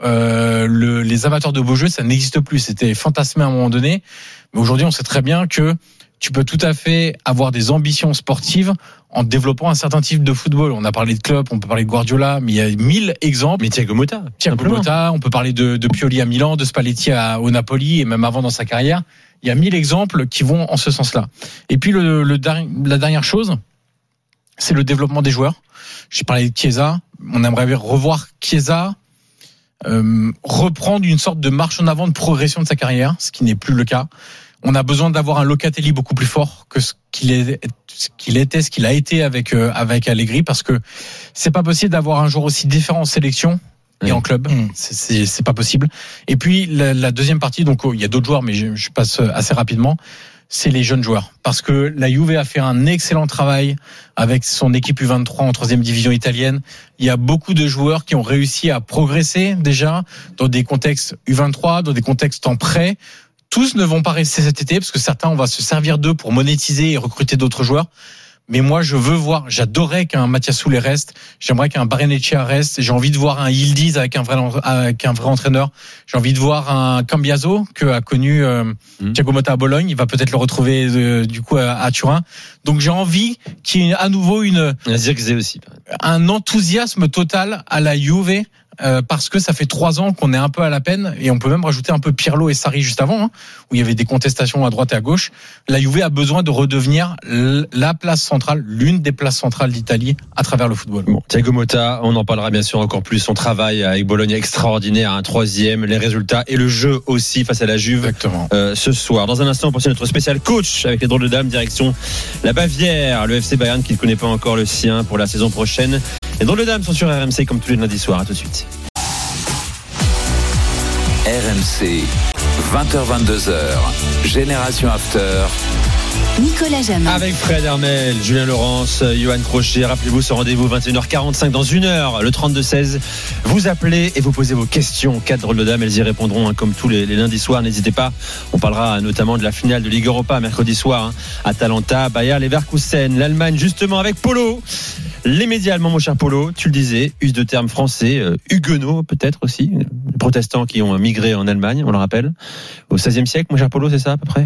les amateurs de beaux jeux, ça n'existe plus. C'était fantasmé à un moment donné, mais aujourd'hui on sait très bien que tu peux tout à fait avoir des ambitions sportives en développant un certain type de football. On a parlé de Klopp, on peut parler de Guardiola, mais il y a 1000 exemples. Mais Thiago Motta, on peut parler de Pioli à Milan, de Spalletti au Napoli et même avant dans sa carrière. Il y a 1000 exemples qui vont en ce sens-là. Et puis la dernière chose, c'est le développement des joueurs. J'ai parlé de Chiesa. On aimerait revoir Chiesa reprendre une sorte de marche en avant de progression de sa carrière, ce qui n'est plus le cas. On a besoin d'avoir un Locatelli beaucoup plus fort que ce qu'il a été avec Allegri, parce que c'est pas possible d'avoir un joueur aussi différent en sélection et en club. C'est pas possible. Et puis la deuxième partie, donc il y a d'autres joueurs, mais je passe assez rapidement. C'est les jeunes joueurs, parce que la Juve a fait un excellent travail avec son équipe U23 en 3e division italienne. Il y a beaucoup de joueurs qui ont réussi à progresser déjà dans des contextes U23, dans des contextes en prêt. Tous ne vont pas rester cet été, parce que certains, on va se servir d'eux pour monétiser et recruter d'autres joueurs. Mais moi, j'adorerais qu'un Mathias Soulé reste, j'aimerais qu'un Barrenetxea reste, j'ai envie de voir un Yildiz avec un vrai entraîneur, j'ai envie de voir un Cambiaso que a connu Thiago Motta à Bologne, il va peut-être le retrouver du coup à Turin. Donc j'ai envie qu'il y ait à nouveau un enthousiasme total à la Juve. Parce que ça fait 3 ans qu'on est un peu à la peine, et on peut même rajouter un peu Pirlo et Sarri juste avant, où il y avait des contestations à droite et à gauche. La Juve a besoin de redevenir la place centrale, l'une des places centrales d'Italie à travers le football. Bon, Thiago Motta, on en parlera bien sûr encore plus. Son travail avec Bologne extraordinaire, un 3e, les résultats et le jeu aussi face à la Juve. Exactement. Ce soir, dans un instant, on poursuit notre spécial coach avec les drôles de dames, direction la Bavière, le FC Bayern qui ne connaît pas encore le sien pour la saison prochaine. Les drôles de dames sont sur RMC comme tous les lundis soirs. À tout de suite. RMC, 20h-22h, Génération After. Nicolas Jamin. Avec Fred Hermel, Julien Laurence, Johan Crochet. Rappelez-vous ce rendez-vous 21h45 dans 1 heure, le 32-16. Vous appelez et vous posez vos questions. 4 drôles de dames, elles y répondront comme tous les lundis soirs. N'hésitez pas. On parlera notamment de la finale de Ligue Europa mercredi soir. Atalanta, Bayer Leverkusen, l'Allemagne justement avec Polo. Les médias allemands, mon cher Polo, tu le disais, use de termes français, huguenots peut-être aussi, les protestants qui ont migré en Allemagne, on le rappelle, au XVIe siècle, mon cher Polo, c'est ça à peu près ?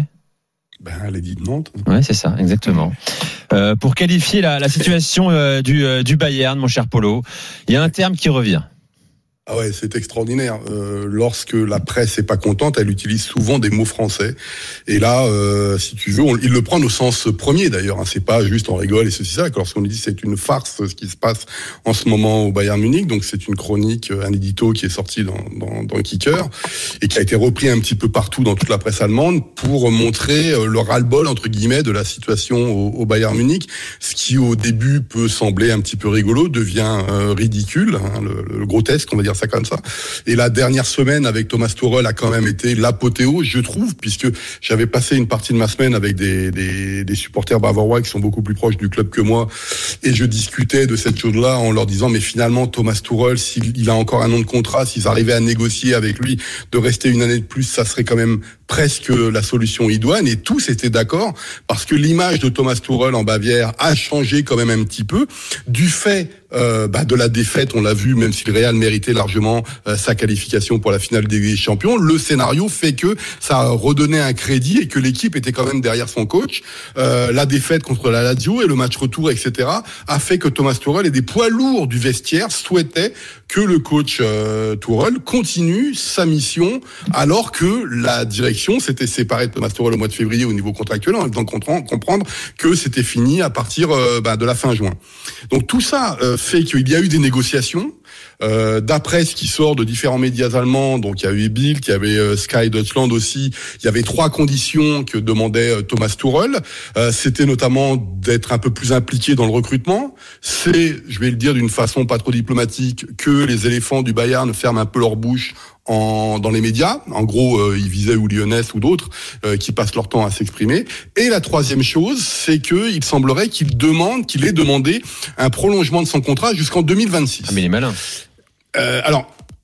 L'édit de Nantes. Ouais, c'est ça, exactement. Pour qualifier la situation du Bayern, mon cher Polo, il y a un terme qui revient. Ah ouais, c'est extraordinaire. Lorsque la presse est pas contente, elle utilise souvent des mots français. Et là, si tu veux, ils le prennent au sens premier d'ailleurs. C'est pas juste on rigole et ceci ça. Lorsqu'on dit c'est une farce ce qui se passe en ce moment au Bayern Munich, donc c'est une chronique, un édito qui est sorti dans Kicker et qui a été repris un petit peu partout dans toute la presse allemande pour montrer le ras-le-bol entre guillemets de la situation au Bayern Munich. Ce qui au début peut sembler un petit peu rigolo devient ridicule, le grotesque, on va dire ça comme ça. Et la dernière semaine avec Thomas Tuchel a quand même été l'apothéose, je trouve, puisque j'avais passé une partie de ma semaine avec des supporters bavarois qui sont beaucoup plus proches du club que moi, et je discutais de cette chose-là en leur disant mais finalement Thomas Tuchel, s'il a encore un an de contrat, s'ils arrivaient à négocier avec lui de rester une année de plus, ça serait quand même presque la solution idoine, et tous étaient d'accord parce que l'image de Thomas Tuchel en Bavière a changé quand même un petit peu du fait de la défaite. On l'a vu, même si le Real méritait largement sa qualification pour la finale des champions, le scénario fait que ça a redonné un crédit et que l'équipe était quand même derrière son coach. La défaite contre la Lazio et le match retour, etc., a fait que Thomas Tuchel et des poids lourds du vestiaire souhaitaient que le coach Tuchel continue sa mission, alors que la direction s'était séparée de Thomas Tuchel au mois de février au niveau contractuel, en faisant comprendre que c'était fini à partir de la fin juin. Donc tout ça fait qu'il y a eu des négociations. D'après ce qui sort de différents médias allemands, donc il y a eu Bild, il y avait Sky Deutschland aussi, il y avait 3 conditions que demandait Thomas Tuchel. C'était notamment d'être un peu plus impliqué dans le recrutement. C'est, je vais le dire d'une façon pas trop diplomatique, que les éléphants du Bayern ferment un peu leur bouche dans les médias. En gros, ils visaient ou Lyonnais ou d'autres qui passent leur temps à s'exprimer. Et la troisième chose, c'est que il semblerait qu'il ait demandé un prolongement de son contrat jusqu'en 2026. Ah mais il est malin. Alors,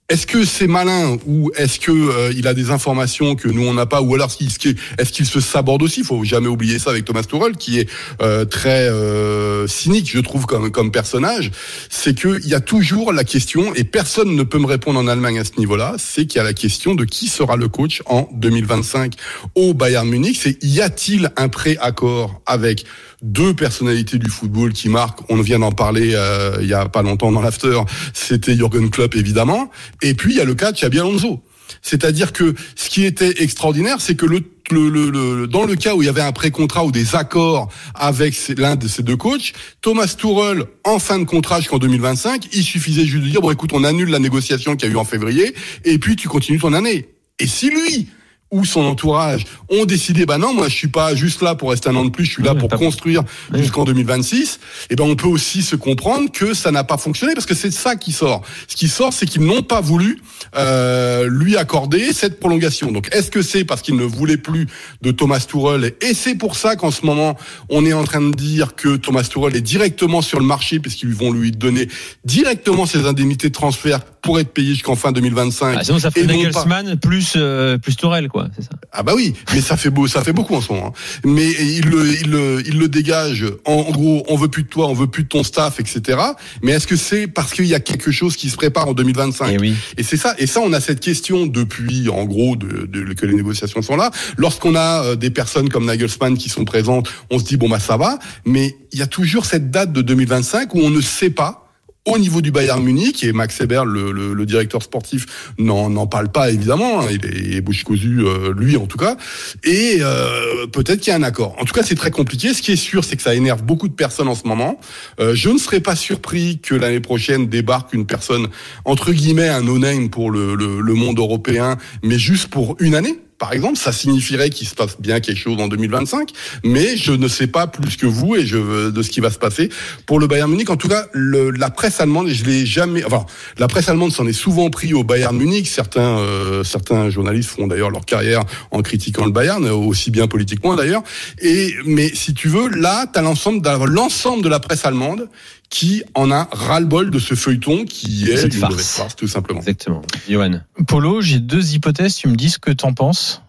Est-ce que c'est malin ou est-ce que il a des informations que nous on n'a pas, ou alors est-ce qu'il se saborde aussi? Il faut jamais oublier ça avec Thomas Tuchel, qui est très cynique, je trouve, comme personnage. C'est que il y a toujours la question, et personne ne peut me répondre en Allemagne à ce niveau-là, c'est qu'il y a la question de qui sera le coach en 2025 au Bayern Munich. C'est y a-t-il un pré-accord avec deux personnalités du football qui marquent? On vient d'en parler il y a pas longtemps dans l'after. C'était Jürgen Klopp, évidemment. Et puis il y a le cas de Xabi Alonso. C'est-à-dire que ce qui était extraordinaire, c'est que dans le cas où il y avait un pré-contrat ou des accords avec l'un de ces deux coachs, Thomas Tuchel, en fin de contrat jusqu'en 2025, il suffisait juste de dire, bon écoute, on annule la négociation qu'il y a eu en février, et puis tu continues ton année. Et si lui ou son entourage ont décidé, non, moi je suis pas juste là pour rester un an de plus, je suis là pour construire jusqu'en 2026, et on peut aussi se comprendre que ça n'a pas fonctionné, parce que c'est ça qui sort. Ce qui sort, c'est qu'ils n'ont pas voulu lui accorder cette prolongation. Donc est-ce que c'est parce qu'ils ne voulaient plus de Thomas Tuchel, et c'est pour ça qu'en ce moment on est en train de dire que Thomas Tuchel est directement sur le marché, puisqu'ils vont lui donner directement ses indemnités de transfert pour être payé jusqu'en fin 2025. Sinon ça fait Nagelsmann plus Tuchel, quoi. C'est ça. Ah bah oui, mais ça fait beaucoup en ce moment. Mais il le dégage. En gros, on veut plus de toi, on veut plus de ton staff, etc. Mais est-ce que c'est parce qu'il y a quelque chose qui se prépare en 2025? Et c'est ça. Et ça, on a cette question depuis, en gros, que les négociations sont là. Lorsqu'on a des personnes comme Nagelsmann qui sont présentes, on se dit ça va. Mais il y a toujours cette date de 2025 où on ne sait pas. Au niveau du Bayern Munich, et Max Eberl, le directeur sportif, n'en parle pas, évidemment. Il est bouche cousue, lui en tout cas. Et peut-être qu'il y a un accord. En tout cas, c'est très compliqué. Ce qui est sûr, c'est que ça énerve beaucoup de personnes en ce moment. Je ne serais pas surpris que l'année prochaine débarque une personne, entre guillemets, un no-name pour le monde européen, mais juste pour une année. Par exemple, ça signifierait qu'il se passe bien quelque chose en 2025, mais je ne sais pas plus que vous de ce qui va se passer pour le Bayern Munich. En tout cas, la presse allemande, la presse allemande s'en est souvent pris au Bayern Munich. Certains journalistes font d'ailleurs leur carrière en critiquant le Bayern, aussi bien politiquement d'ailleurs. Mais si tu veux, là, t'as l'ensemble de la presse allemande qui en a ras-le-bol de ce feuilleton qui est une mauvaise farce, tout simplement. Exactement. Johan. Polo, j'ai deux hypothèses, tu me dis ce que t'en penses.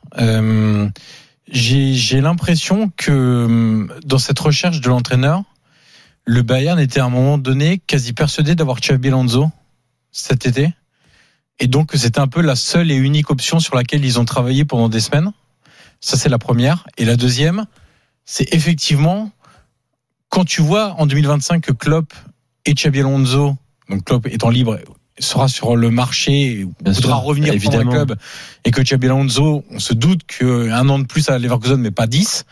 J'ai l'impression que dans cette recherche de l'entraîneur, le Bayern était à un moment donné quasi persuadé d'avoir Xabi Alonso cet été, et donc que c'était un peu la seule et unique option sur laquelle ils ont travaillé pendant des semaines. Ça, c'est la première. Et la deuxième, c'est effectivement... Quand tu vois en 2025 que Klopp et Xabi Alonso, donc Klopp étant libre, sera sur le marché, voudra revenir pour le club, et que Xabi Alonso, on se doute qu'un an de plus à Leverkusen, mais pas 10,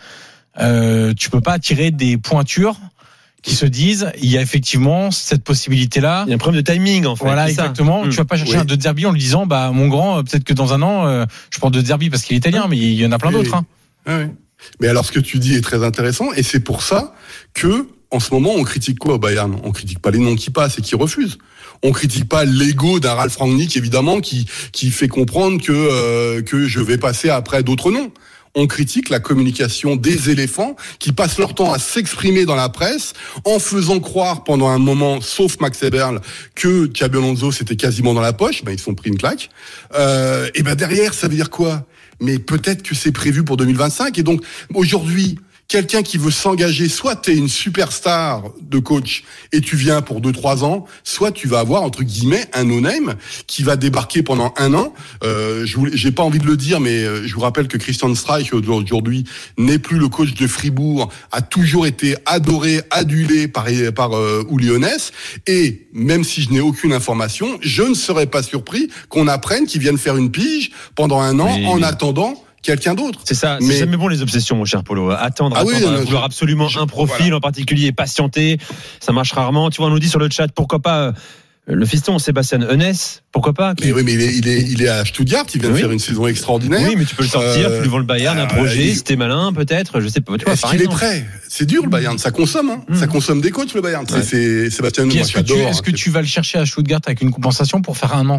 tu peux pas attirer des pointures qui se disent, il y a effectivement cette possibilité-là. Il y a un problème de timing, en fait. Voilà, exactement. Tu vas pas chercher un De Zerbi en lui disant, mon grand, peut-être que dans un an, je prends De Zerbi parce qu'il est italien, mais il y en a plein d'autres. Oui. Mais alors, ce que tu dis est très intéressant, et c'est pour ça que, en ce moment, on critique quoi au Bayern? On critique pas les noms qui passent et qui refusent. On critique pas l'ego d'un Ralf Rangnick, évidemment, qui fait comprendre que je vais passer après d'autres noms. On critique la communication des éléphants qui passent leur temps à s'exprimer dans la presse en faisant croire pendant un moment, sauf Max Eberl, que Xabi Alonso c'était quasiment dans la poche. Ils se sont pris une claque. Et derrière, ça veut dire quoi? Mais peut-être que c'est prévu pour 2025. Et donc, aujourd'hui, quelqu'un qui veut s'engager, soit t'es une superstar de coach et tu viens pour 2-3 ans, soit tu vas avoir, entre guillemets, un no-name qui va débarquer pendant un an. J'ai pas envie de le dire, mais je vous rappelle que Christian Streich, aujourd'hui, n'est plus le coach de Fribourg, a toujours été adoré, adulé par Uli Hoeneß. Et même si je n'ai aucune information, je ne serais pas surpris qu'on apprenne qu'il vienne faire une pige pendant un an en attendant quelqu'un d'autre. C'est ça, c'est jamais bon les obsessions, mon cher Polo. Attendre, vouloir absolument un profil en particulier, patienter, ça marche rarement. Tu vois, on nous dit sur le chat, pourquoi pas le fiston Sébastien Hoeneß, pourquoi pas? Mais oui, mais il est à Stuttgart, il vient de faire une saison extraordinaire. Oui, mais tu peux le sortir, tu lui vends le Bayern, un projet, si t'es malin, peut-être, je sais pas. Est-ce qu'il est prêt? C'est dur le Bayern, ça consomme, ça consomme des coachs le Bayern. C'est Sébastien Hoeneß. Est-ce que tu vas le chercher à Stuttgart avec une compensation pour faire un an?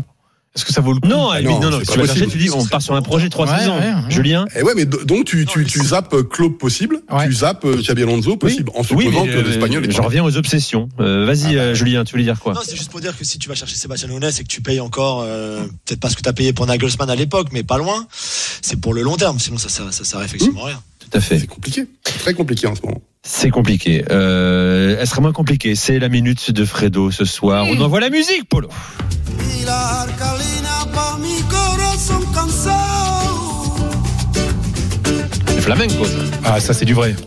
Est-ce que ça vaut le coup? Non, non, si tu vas chercher, tu dis on part sur un projet 3 saisons. Julien. Et ouais, mais donc tu zappes Klopp possible, tu zappes Xabi Alonso possible, en supposant que l'Espagnol est. Je reviens aux obsessions. Vas-y, Julien, tu voulais dire quoi? Non, c'est juste pour dire que si tu vas chercher Sébastien Nunes et que tu payes encore, peut-être pas ce que tu as payé pour Nagelsmann à l'époque, mais pas loin, c'est pour le long terme. Sinon, ça sert effectivement à rien. Tout à fait. C'est compliqué. C'est très compliqué en ce moment. C'est compliqué. Elle sera moins compliquée. C'est la minute de Fredo ce soir. On envoie la musique, Polo. Le flamenco. Ah, ça c'est du vrai.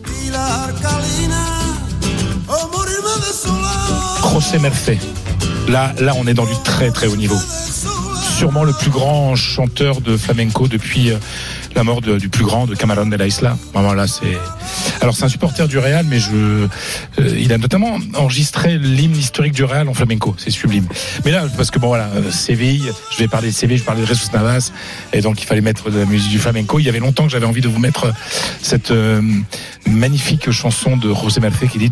José Mercé. Là, on est dans du très très haut niveau. Sûrement le plus grand chanteur de flamenco depuis la mort du plus grand, de Camarón de la Isla. Vraiment là, c'est. Alors c'est un supporter du Real, mais il a notamment enregistré l'hymne historique du Real en flamenco. C'est sublime. Mais là, parce que bon voilà, Séville. Je vais parler de Séville, je parlais de Jesus Navas, et donc il fallait mettre de la musique du flamenco. Il y avait longtemps que j'avais envie de vous mettre cette magnifique chanson de José Mercé qui dit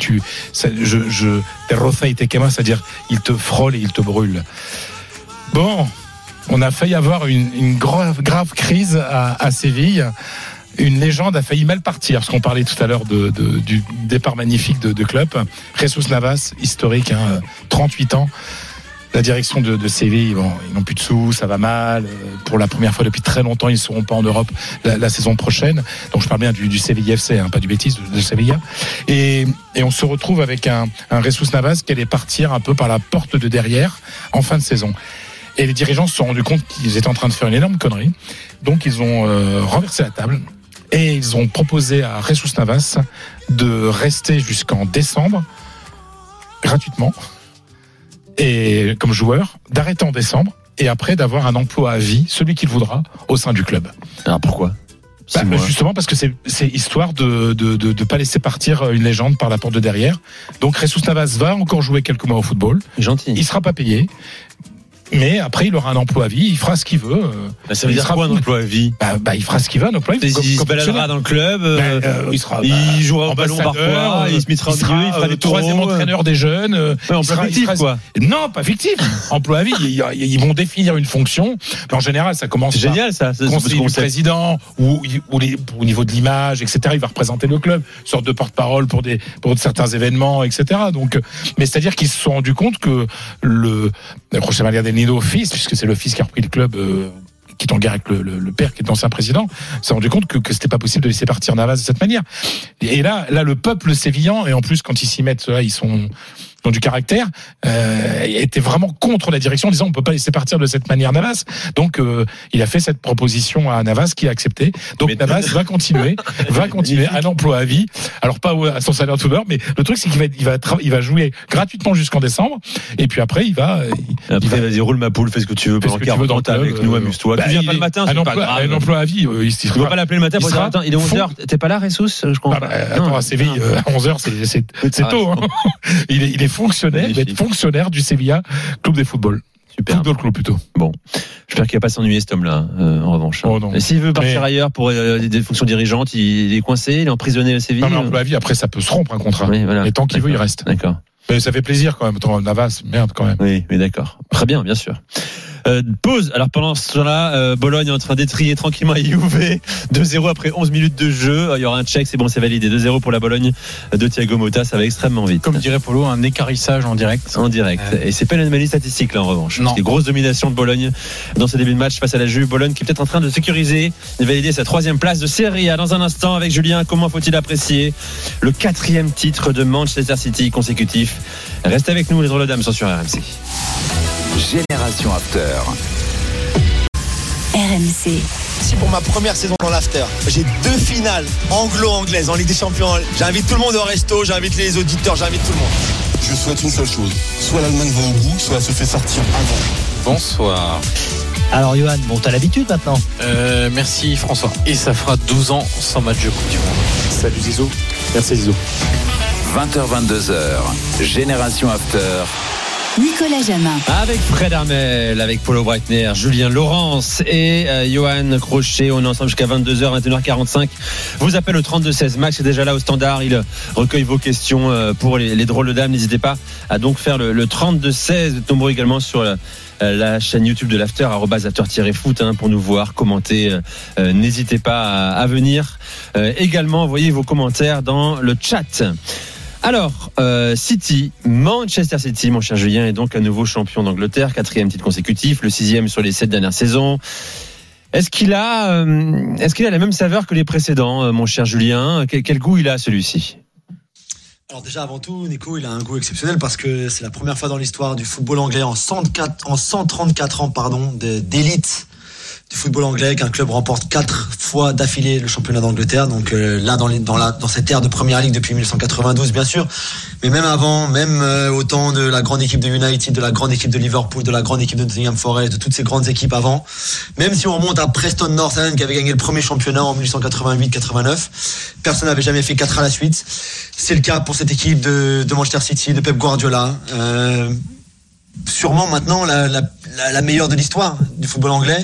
te roza y te quema, c'est-à-dire il te frôle et il te brûle. Bon. On a failli avoir une grave crise à Séville. Une légende a failli mal partir, parce qu'on parlait tout à l'heure du départ magnifique de Klopp. Jesus Navas, historique, 38 ans. La direction de Séville, bon, ils n'ont plus de sous, ça va mal. Pour la première fois depuis très longtemps, ils ne seront pas en Europe la saison prochaine. Donc je parle bien du Séville FC, pas du Betis, de Séville. Et on se retrouve avec un Jesus Navas qui allait partir un peu par la porte de derrière en fin de saison. Et les dirigeants se sont rendus compte qu'ils étaient en train de faire une énorme connerie. Donc ils ont renversé la table et ils ont proposé à Jesus Navas de rester jusqu'en décembre gratuitement et comme joueur, d'arrêter en décembre et après d'avoir un emploi à vie, celui qu'il voudra, au sein du club. Alors pourquoi? Justement parce que c'est histoire de pas laisser partir une légende par la porte de derrière. Donc Jesus Navas va encore jouer quelques mois au football. Gentil. Il sera pas payé. Mais après, il aura un emploi à vie, il fera ce qu'il veut. Ça veut dire quoi, un emploi à vie? Il fera ce qu'il veut, un emploi à vie. Il se baladera dans le club, il jouera au ballon parfois, il se mettra au milieu, il fera des tours. Troisième entraîneur des jeunes. Emploi fictif, quoi. Non, pas fictif. Emploi à vie. Ils vont définir une fonction. En général, ça commence. C'est génial, ça. Conseiller du président, ou au niveau de l'image, etc. Il va représenter le club, une sorte de porte-parole pour certains événements, etc. Donc, mais c'est-à-dire qu'ils se sont rendus compte que le José María del Nido fils, puisque c'est le fils qui a repris le club, qui est en guerre avec le père qui est ancien président, s'est rendu compte que c'était pas possible de laisser partir Navas de cette manière. Et là le peuple sévillan, et en plus quand ils s'y mettent, là ils ont du caractère, était vraiment contre la direction, en disant on peut pas laisser partir de cette manière Navas. Donc il a fait cette proposition à Navas qui a accepté. Donc Navas va continuer un emploi à vie. Alors pas à son salaire tout d'heure, mais le truc c'est qu'il va jouer gratuitement jusqu'en décembre, et puis après il va. Vas-y, roule ma poule, fais ce que tu veux pendant 40 ans avec nous, amuse-toi. Tu viens pas le matin, c'est pas grave. Un emploi à vie, tu ne vas pas l'appeler le matin pour dire attends, il est 11h, t'es pas là, Jesus? Je comprends pas. Attends, à Séville, à 11h, c'est tôt. Il est fonctionnaire, il va être fonctionnaire du Sevilla Club de Football. Super. Football Club plutôt. Bon, j'espère qu'il va pas s'ennuyer cet homme-là, en revanche. Oh non. Et s'il veut partir ailleurs pour des fonctions dirigeantes, il est coincé, il est emprisonné à Séville. Non, mais emploi à vie, après ça peut se rompre un contrat. Oui, voilà. Et tant qu'il veut, il reste. D'accord. Mais ça fait plaisir quand même. Navas, merde quand même. Oui, mais d'accord. Très bien, bien sûr. Pause. Alors pendant ce temps-là, Bologne est en train d'étrier tranquillement à Juve. 2-0 après 11 minutes de jeu. Il y aura un check, c'est bon, c'est validé. 2-0 pour la Bologne de Thiago Motta. Ça va extrêmement vite. Comme dirait Polo, un équarrissage en direct. En direct. Et c'est pas une anomalie statistique là en revanche. Non. C'est grosse domination de Bologne dans ce début de match face à la Juve. Bologne qui est peut-être en train de sécuriser et valider sa 3e place de Serie A. Dans un instant avec Julien, comment faut-il apprécier le 4e titre de Manchester City consécutif? Reste avec nous, les drôles de dames sont sur RMC. Génération After. RMC. Si pour ma première saison dans l'After, j'ai 2 finales anglo-anglaises en Ligue des Champions. J'invite tout le monde au resto, j'invite les auditeurs, j'invite tout le monde. Je souhaite une seule chose, soit l'Allemagne va au bout, soit elle se fait sortir avant. Bonsoir. Alors Johan, bon t'as l'habitude maintenant. Merci François. Et ça fera 12 ans sans match de Coupe du Monde. Salut Zizou. Merci Zizou. 20h-22h, Génération After. Nicolas Jamin. Avec Fred Armel, avec Polo Breitner, Julien Laurence et Johan Crochet. On est ensemble jusqu'à 22h, 21h45. Vous appelez au 32-16. Max est déjà là au standard. Il recueille vos questions pour les drôles de dames. N'hésitez pas à donc faire le 32-16. Vous êtes nombreux également sur la chaîne YouTube de l'After, @after-foot, pour nous voir, commenter. N'hésitez pas à venir. Également, envoyez vos commentaires dans le chat. Alors, Manchester City, mon cher Julien, est donc un nouveau champion d'Angleterre, 4e titre consécutif, le 6e sur les 7 dernières saisons. Est-ce qu'il a la même saveur que les précédents, mon cher Julien ? Quel goût il a, celui-ci ? Alors déjà, avant tout, Nico, il a un goût exceptionnel parce que c'est la première fois dans l'histoire du football anglais en 134 ans d'élite du football anglais qu'un club remporte 4 fois d'affilée le championnat d'Angleterre. Donc là, dans cette ère de Première Ligue depuis 1992, bien sûr, mais même avant, même au temps de la grande équipe de United, de la grande équipe de Liverpool, de la grande équipe de Nottingham Forest, de toutes ces grandes équipes avant, même si on remonte à Preston North End qui avait gagné le premier championnat en 1888-89, personne n'avait jamais fait 4 à la suite. C'est le cas pour cette équipe de Manchester City, de Pep Guardiola. Sûrement maintenant la meilleure de l'histoire du football anglais.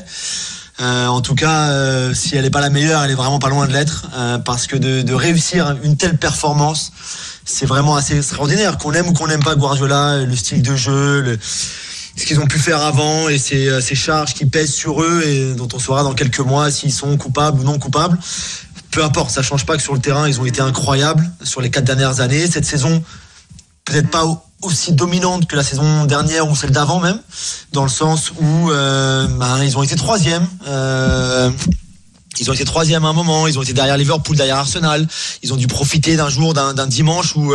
En tout cas, si elle n'est pas la meilleure, elle est vraiment pas loin de l'être, parce que de réussir une telle performance, c'est vraiment assez extraordinaire. Qu'on aime ou qu'on n'aime pas Guardiola, le style de jeu, ce qu'ils ont pu faire avant et ces charges qui pèsent sur eux et dont on saura dans quelques mois s'ils sont coupables ou non coupables. Peu importe, ça change pas que sur le terrain, ils ont été incroyables sur les 4 dernières années. Cette saison, peut-être pas aussi dominante que la saison dernière ou celle d'avant même, dans le sens où ils ont été 3e. Ils ont été 3e à un moment, ils ont été derrière Liverpool, derrière Arsenal. Ils ont dû profiter d'un dimanche où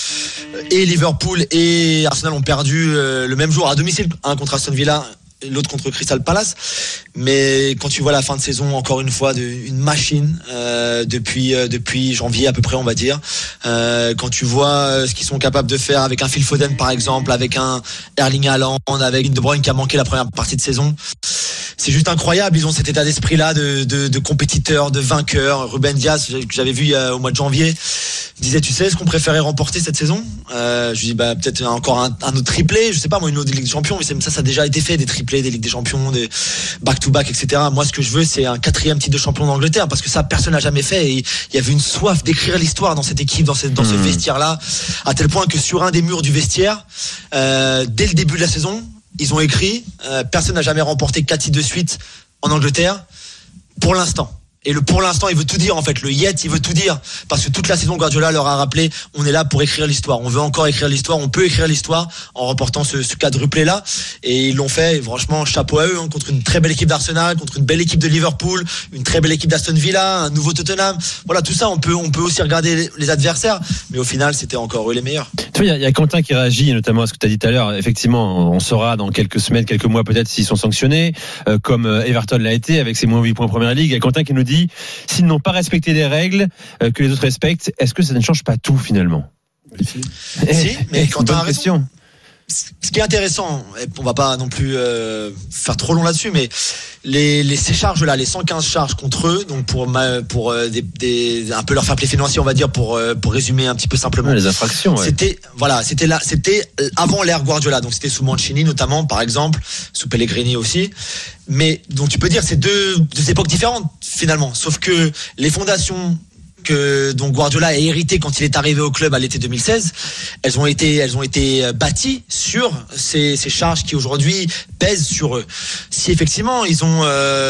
et Liverpool et Arsenal ont perdu le même jour à domicile, un contre Aston Villa, l'autre contre Crystal Palace. Mais quand tu vois la fin de saison, encore une fois, une machine depuis janvier à peu près, on va dire. Quand tu vois ce qu'ils sont capables de faire avec un Phil Foden par exemple, avec un Erling Haaland, avec De Bruyne qui a manqué la première partie de saison, c'est juste incroyable. Ils ont cet état d'esprit là de compétiteurs, de vainqueurs. Ruben Dias, que j'avais vu au mois de janvier, disait, tu sais ce qu'on préférait remporter cette saison? Je lui dis peut-être encore un autre triplé, je sais pas moi, une autre Ligue des Champions, mais ça a déjà été fait, des triplés, des Ligues des Champions, des back-to-back, etc. Moi, ce que je veux, c'est un 4e titre de champion d'Angleterre, parce que ça, personne n'a jamais fait, et il y avait une soif d'écrire l'histoire dans cette équipe, dans ce vestiaire-là, à tel point que sur un des murs du vestiaire, dès le début de la saison, ils ont écrit, personne n'a jamais remporté 4 titres de suite en Angleterre, pour l'instant. Et le pour l'instant, il veut tout dire en fait. Le yet, il veut tout dire. Parce que toute la saison, Guardiola leur a rappelé, on est là pour écrire l'histoire. On veut encore écrire l'histoire. On peut écrire l'histoire en remportant ce quadruplé-là. Et ils l'ont fait. Et franchement, chapeau à eux, contre une très belle équipe d'Arsenal, contre une belle équipe de Liverpool, une très belle équipe d'Aston Villa, un nouveau Tottenham. Voilà, tout ça, on peut aussi regarder les adversaires. Mais au final, c'était encore eux les meilleurs. Tu vois, il y a Quentin qui réagit notamment à ce que tu as dit tout à l'heure. Effectivement, on saura dans quelques semaines, quelques mois peut-être s'ils sont sanctionnés, comme Everton l'a été avec ses moins 8 points en Première Ligue. Il y a Quentin qui nous dit, s'ils n'ont pas respecté les règles que les autres respectent, est-ce que ça ne change pas tout finalement? Si, mais Quentin a raison. Question. Ce qui est intéressant, et on va pas non plus faire trop long là-dessus, mais ces charges-là, les 115 charges contre eux, donc pour un peu leur fair play financier, on va dire, pour résumer un petit peu simplement. Les infractions, ouais. C'était avant l'ère Guardiola, donc c'était sous Mancini notamment, par exemple, sous Pellegrini aussi. Mais donc tu peux dire c'est deux époques différentes finalement, sauf que les fondations dont Guardiola a hérité quand il est arrivé au club à l'été 2016, elles ont été bâties sur ces charges qui aujourd'hui pèsent sur eux. Si effectivement ils ont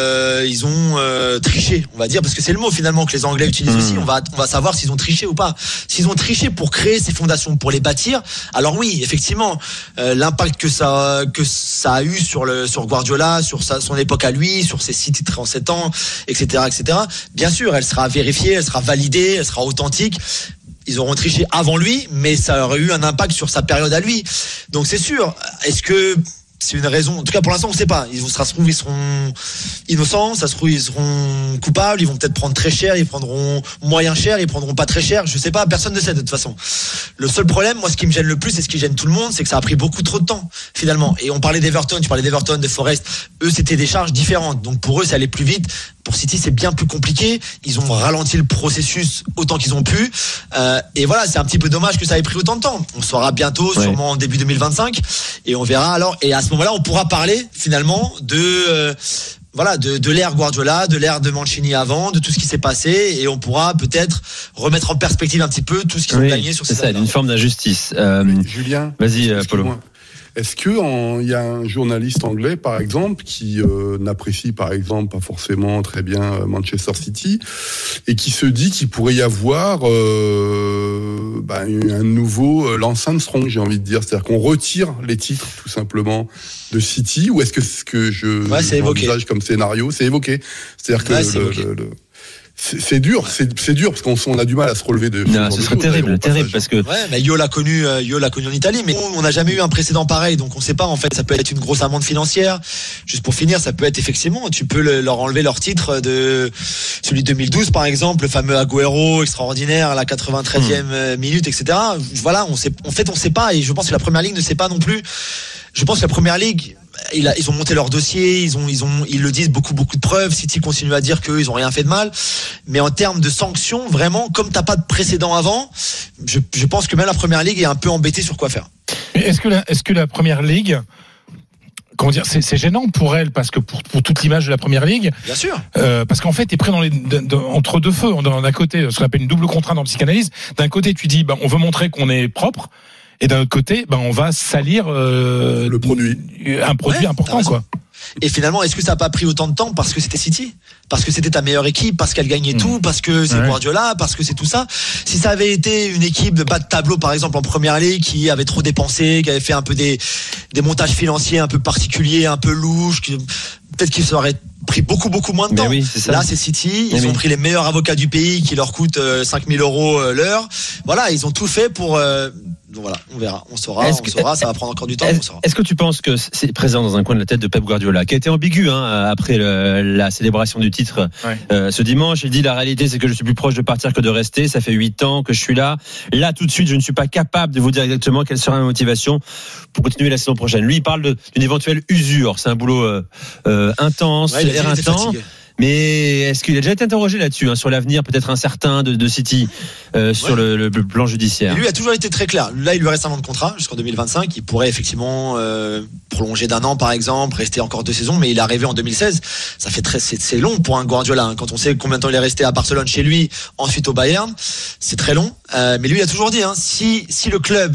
triché, on va dire, parce que c'est le mot finalement que les Anglais utilisent aussi, on va savoir s'ils ont triché ou pas. S'ils ont triché pour créer ces fondations, pour les bâtir, alors oui, effectivement, l'impact que ça a eu sur Guardiola, sur son époque à lui, sur ses 6 titres en 7 ans, etc., etc. Bien sûr, elle sera vérifiée, elle sera validée, elle sera authentique. Ils auront triché avant lui, mais ça aurait eu un impact sur sa période à lui. Donc c'est sûr. Est-ce que c'est une raison. En tout cas, pour l'instant, on ne sait pas. Ça se trouve, ils seront innocents. Ça se trouve, ils seront coupables. Ils vont peut-être prendre très cher. Ils prendront moyen cher. Ils prendront pas très cher. Je sais pas. Personne ne sait de toute façon. Le seul problème, moi, ce qui me gêne le plus et ce qui gêne tout le monde, c'est que ça a pris beaucoup trop de temps finalement. Et on parlait d'Everton. Tu parlais d'Everton, de Forest. Eux, c'était des charges différentes. Donc pour eux, ça allait plus vite. Pour City, c'est bien plus compliqué. Ils ont ralenti le processus autant qu'ils ont pu. Et voilà, c'est un petit peu dommage que ça ait pris autant de temps. On saura bientôt, sûrement en début 2025, et on verra alors. Et à ce moment-là, on pourra parler finalement de l'ère Guardiola, de l'ère de Mancini avant, de tout ce qui s'est passé, et on pourra peut-être remettre en perspective un petit peu tout ce qu'ils ont gagné sur ces années. C'est ça, une forme d'injustice. Julien, vas-y, Polo. Est-ce que il y a un journaliste anglais, par exemple, qui n'apprécie, par exemple, pas forcément très bien Manchester City, et qui se dit qu'il pourrait y avoir un nouveau Lance Armstrong, j'ai envie de dire, c'est-à-dire qu'on retire les titres tout simplement de City, ou est-ce que ce que j'envisage comme scénario, c'est évoqué, c'est-à-dire que c'est dur parce qu'on a du mal à se relever de. Non, ce serait terrible parce que. Ouais, mais Yo l'a connu en Italie, mais on n'a jamais eu un précédent pareil, donc on sait pas en fait. Ça peut être une grosse amende financière. Juste pour finir, ça peut être effectivement, tu peux leur enlever leur titre de celui de 2012 par exemple, le fameux Agüero extraordinaire à la 93e minute, etc. Voilà, on sait pas, et je pense que la Première Ligue ne sait pas non plus. Je pense que la Première Ligue, ils ont monté leur dossier, ils le disent, beaucoup de preuves. City continue à dire qu'eux, ils ont rien fait de mal. Mais en termes de sanctions, vraiment, comme t'as pas de précédent avant, je pense que même la Première Ligue est un peu embêtée sur quoi faire. Est-ce que la Première Ligue, comment dire, c'est gênant pour elle, parce que pour toute l'image de la Première Ligue. Bien sûr. Parce qu'en fait, t'es pris entre deux feux. D'un côté, ce qu'on appelle une double contrainte en psychanalyse. D'un côté, tu dis, on veut montrer qu'on est propre. Et d'un autre côté, on va salir le produit, un produit important, quoi. Et finalement, est-ce que ça n'a pas pris autant de temps parce que c'était City, parce que c'était ta meilleure équipe, parce qu'elle gagnait tout, parce que c'est Guardiola, parce que c'est tout ça. Si ça avait été une équipe de bas de tableau, par exemple en Première Ligue, qui avait trop dépensé, qui avait fait un peu des montages financiers un peu particuliers, un peu louches, peut-être qu'ils auraient pris beaucoup moins de temps. Oui, c'est ça. Là, c'est City. Ils ont pris les meilleurs avocats du pays qui leur coûtent 5 000 € l'heure. Voilà, ils ont tout fait pour. Donc voilà, on verra, on saura, ça va prendre encore du temps. Est-ce que tu penses que c'est présent dans un coin de la tête de Pep Guardiola, qui a été ambigu après la célébration du titre ce dimanche? Il dit la réalité, c'est que je suis plus proche de partir que de rester. Ça fait 8 ans que je suis là. Là, tout de suite, je ne suis pas capable de vous dire exactement quelle sera ma motivation pour continuer la saison prochaine. Lui, il parle d'une éventuelle usure. C'est un boulot intense, éreintant. Mais est-ce qu'il a déjà été interrogé là-dessus, sur l'avenir peut-être incertain de City sur le plan judiciaire? Et lui a toujours été très clair. Là, il lui reste un an de contrat jusqu'en 2025. Il pourrait effectivement prolonger d'1 an, par exemple, rester encore 2 saisons. Mais il est arrivé en 2016. Ça fait c'est long pour un Guardiola. Quand on sait combien de temps il est resté à Barcelone chez lui, ensuite au Bayern, c'est très long. Mais lui, il a toujours dit, si le club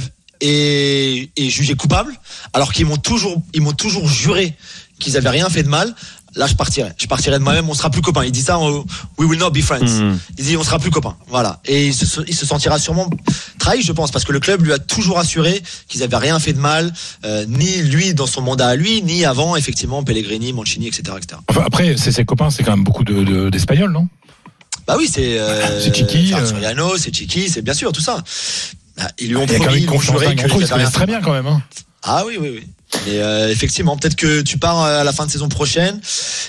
est jugé coupable, alors qu'ils m'ont toujours juré qu'ils avaient rien fait de mal. Là, je partirai de moi-même, on sera plus copains. Il dit ça, we will not be friends. Il dit, on sera plus copains. Voilà. Et il se sentira sûrement trahi, je pense, parce que le club lui a toujours assuré qu'ils avaient rien fait de mal, ni lui dans son mandat à lui, ni avant, effectivement, Pellegrini, Mancini, etc., etc. Enfin, après, ses copains, c'est quand même beaucoup d'Espagnols, non? Bah oui, c'est Chiqui, Soriano, c'est Chiqui, c'est bien sûr, tout ça. Ils lui ont promis, ils se connaissent très bien quand même, Ah oui. Mais effectivement, peut-être que tu pars à la fin de saison prochaine,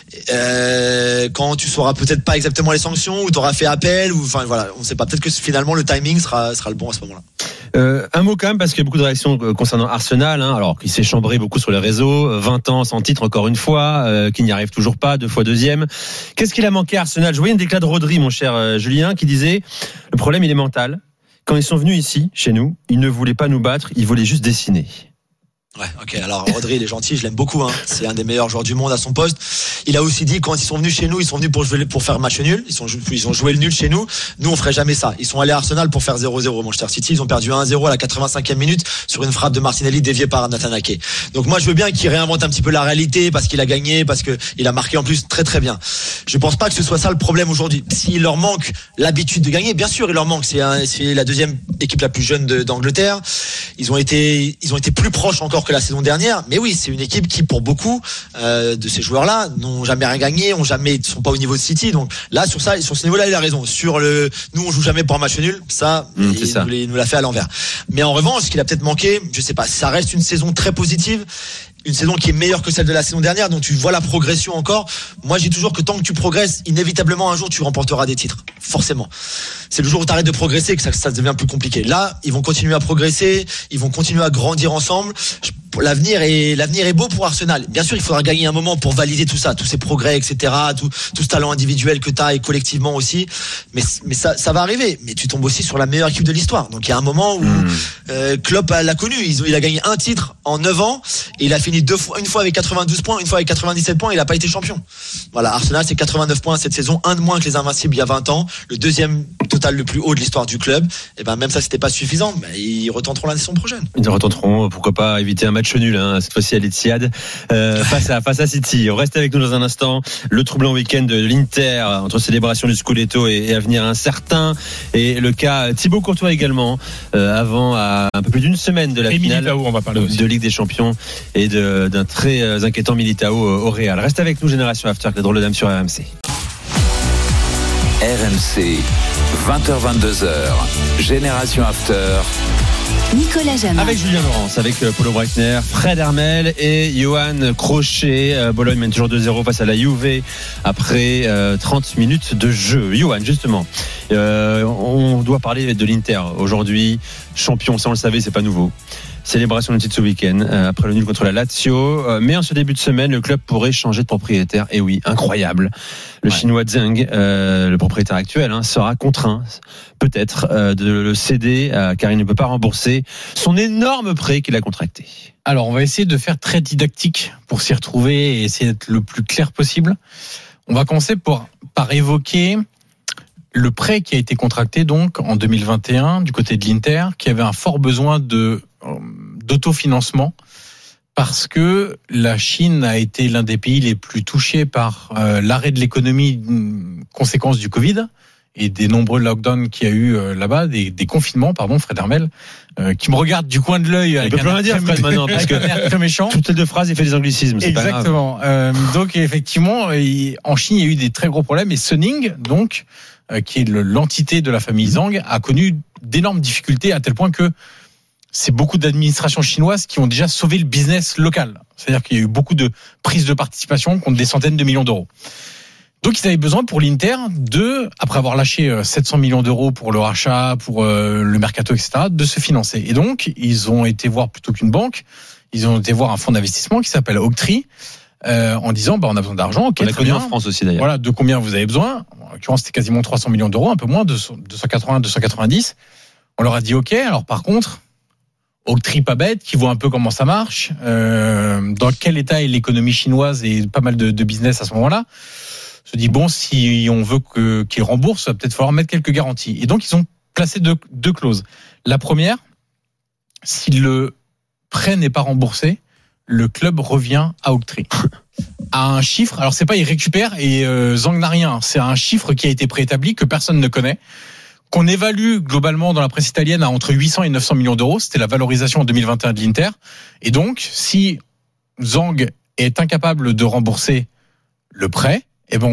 quand tu sauras peut-être pas exactement les sanctions, ou tu auras fait appel, ou enfin voilà, on sait pas. Peut-être que finalement le timing sera le bon à ce moment-là. Un mot quand même, parce qu'il y a beaucoup de réactions concernant Arsenal, alors qu'il s'est chambré beaucoup sur les réseaux, 20 ans sans titre encore une fois, qu'il n'y arrive toujours pas, 2 fois deuxième. Qu'est-ce qu'il a manqué à Arsenal? Je voyais une déclat de Rodri, mon cher Julien, qui disait le problème il est mental. Quand ils sont venus ici, chez nous, ils ne voulaient pas nous battre, ils voulaient juste dessiner. Ouais, ok. Alors Rodri, il est gentil, je l'aime beaucoup. C'est un des meilleurs joueurs du monde à son poste. Il a aussi dit, quand ils sont venus chez nous, ils sont venus pour faire match nul. Ils ont joué le nul chez nous. Nous, on ferait jamais ça. Ils sont allés à Arsenal pour faire 0-0. Manchester City, ils ont perdu 1-0 à la 85e minute sur une frappe de Martinelli déviée par Nathan Ake. Donc moi, je veux bien qu'il réinvente un petit peu la réalité, parce qu'il a gagné, parce que il a marqué en plus très très bien. Je pense pas que ce soit ça le problème aujourd'hui. S'il leur manque l'habitude de gagner, bien sûr, il leur manque. C'est la deuxième équipe la plus jeune d'Angleterre. Ils ont été plus proches encore que la saison dernière, mais oui, c'est une équipe qui, pour beaucoup de ces joueurs-là, n'ont jamais rien gagné, sont pas au niveau de City. Donc là, sur ce niveau-là, il a raison. Nous, on joue jamais pour un match nul. Ça, il nous l'a fait à l'envers. Mais en revanche, ce qu'il a peut-être manqué, je sais pas, ça reste une saison très positive. une saison qui est meilleure que celle de la saison dernière, donc tu vois la progression encore. Moi, je dis toujours que tant que tu progresses, inévitablement un jour tu remporteras des titres, forcément. C'est le jour où tu arrêtes de progresser que ça devient plus compliqué. Là, ils vont continuer à progresser, ils vont continuer à grandir ensemble. L'avenir est beau pour Arsenal. Bien sûr, il faudra gagner un moment pour valider tout ça, tous ces progrès, etc., tout ce talent individuel que tu as et collectivement aussi. Mais ça va arriver. Mais tu tombes aussi sur la meilleure équipe de l'histoire. Donc il y a un moment où Klopp l'a connu. Il a gagné un titre en 9 ans et il a fini une fois avec 92 points, une fois avec 97 points. Il n'a pas été champion. Voilà, Arsenal c'est 89 points cette saison, un de moins que les Invincibles il y a 20 ans, le deuxième total le plus haut de l'histoire du club. Et ben même ça c'était pas suffisant. Mais ils retenteront la saison prochaine. Ils retenteront, pourquoi pas éviter un match nul, cette fois-ci à l'Etihad, face à City. On reste avec nous dans un instant. Le troublant week-end de l'Inter entre célébration du Scudetto et avenir incertain. Et le cas Thibaut Courtois également, avant à un peu plus d'une semaine de la finale Militao, on va parler aussi de Ligue des Champions et d'un très inquiétant Militao au Real. Reste avec nous, Génération After, les drôles de dames sur RMC. RMC, 20h-22h, Génération After. Nicolas Jamin. Avec Julien Laurence, avec Paulo Breitner, Fred Hermel et Johan Crochet. Bologne mène toujours 2-0 face à la Juve après 30 minutes de jeu. Johan, justement, on doit parler de l'Inter aujourd'hui. Champion, ça on le savait, c'est pas nouveau. Célébration de titre ce week-end après le nul contre la Lazio, mais en ce début de semaine le club pourrait changer de propriétaire. Et oui, incroyable, le chinois Zheng, le propriétaire actuel, sera contraint peut-être de le céder car il ne peut pas rembourser son énorme prêt qu'il a contracté. Alors on va essayer de faire très didactique pour s'y retrouver et essayer d'être le plus clair possible. On va commencer par évoquer le prêt qui a été contracté donc en 2021 du côté de l'Inter, qui avait un fort besoin d'autofinancement parce que la Chine a été l'un des pays les plus touchés par l'arrêt de l'économie, conséquence du Covid et des nombreux lockdowns qu'il y a eu là-bas, des confinements, pardon, Fred Hermel, qui me regarde du coin de l'œil. Il peut plus rien dire, Fred, maintenant, parce que très méchant. Toutes les deux phrases, il fait des anglicismes. C'est exactement. Pas grave. Donc effectivement, en Chine, il y a eu des très gros problèmes et Suning, donc, qui est l'entité de la famille Zhang, a connu d'énormes difficultés à tel point que c'est beaucoup d'administrations chinoises qui ont déjà sauvé le business local. C'est-à-dire qu'il y a eu beaucoup de prises de participation contre des centaines de millions d'euros. Donc ils avaient besoin pour l'Inter après avoir lâché 700 millions d'euros pour le rachat, pour le mercato, etc., de se financer. Et donc ils ont été voir plutôt qu'une banque, ils ont été voir un fonds d'investissement qui s'appelle Oaktree, en disant on a besoin d'argent. Okay, on l'a connu en France aussi d'ailleurs. Voilà, de combien vous avez besoin. En l'occurrence c'était quasiment 300 millions d'euros, un peu moins, 280, 290. On leur a dit ok, alors par contre Oaktree pas bête, qui voit un peu comment ça marche, dans quel état est l'économie chinoise et pas mal de business à ce moment-là, se dit si on veut qu'il rembourse, il va peut-être falloir mettre quelques garanties. Et donc ils ont placé deux clauses. La première, si le prêt n'est pas remboursé, le club revient à Oaktree à un chiffre. Alors c'est pas il récupère et Zhang n'a rien, c'est un chiffre qui a été préétabli que personne ne connaît, qu'on évalue globalement dans la presse italienne à entre 800 et 900 millions d'euros. C'était la valorisation en 2021 de l'Inter. Et donc, si Zhang est incapable de rembourser le prêt,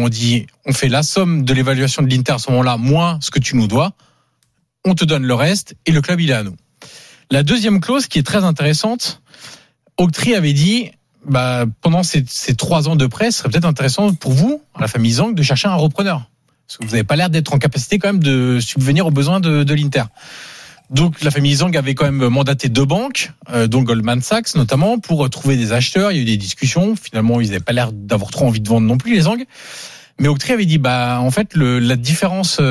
on fait la somme de l'évaluation de l'Inter à ce moment-là, moins ce que tu nous dois, on te donne le reste et le club, il est à nous. La deuxième clause qui est très intéressante, Oaktree avait dit, pendant ces 3 ans de prêt, ce serait peut-être intéressant pour vous, la famille Zhang, de chercher un repreneur. Parce que vous n'avez pas l'air d'être en capacité quand même de subvenir aux besoins de l'Inter. Donc la famille Zhang avait quand même mandaté 2 banques, dont Goldman Sachs notamment, pour trouver des acheteurs. Il y a eu des discussions. Finalement, ils n'avaient pas l'air d'avoir trop envie de vendre non plus, les Zhang. Mais Oaktree avait dit, en fait, la différence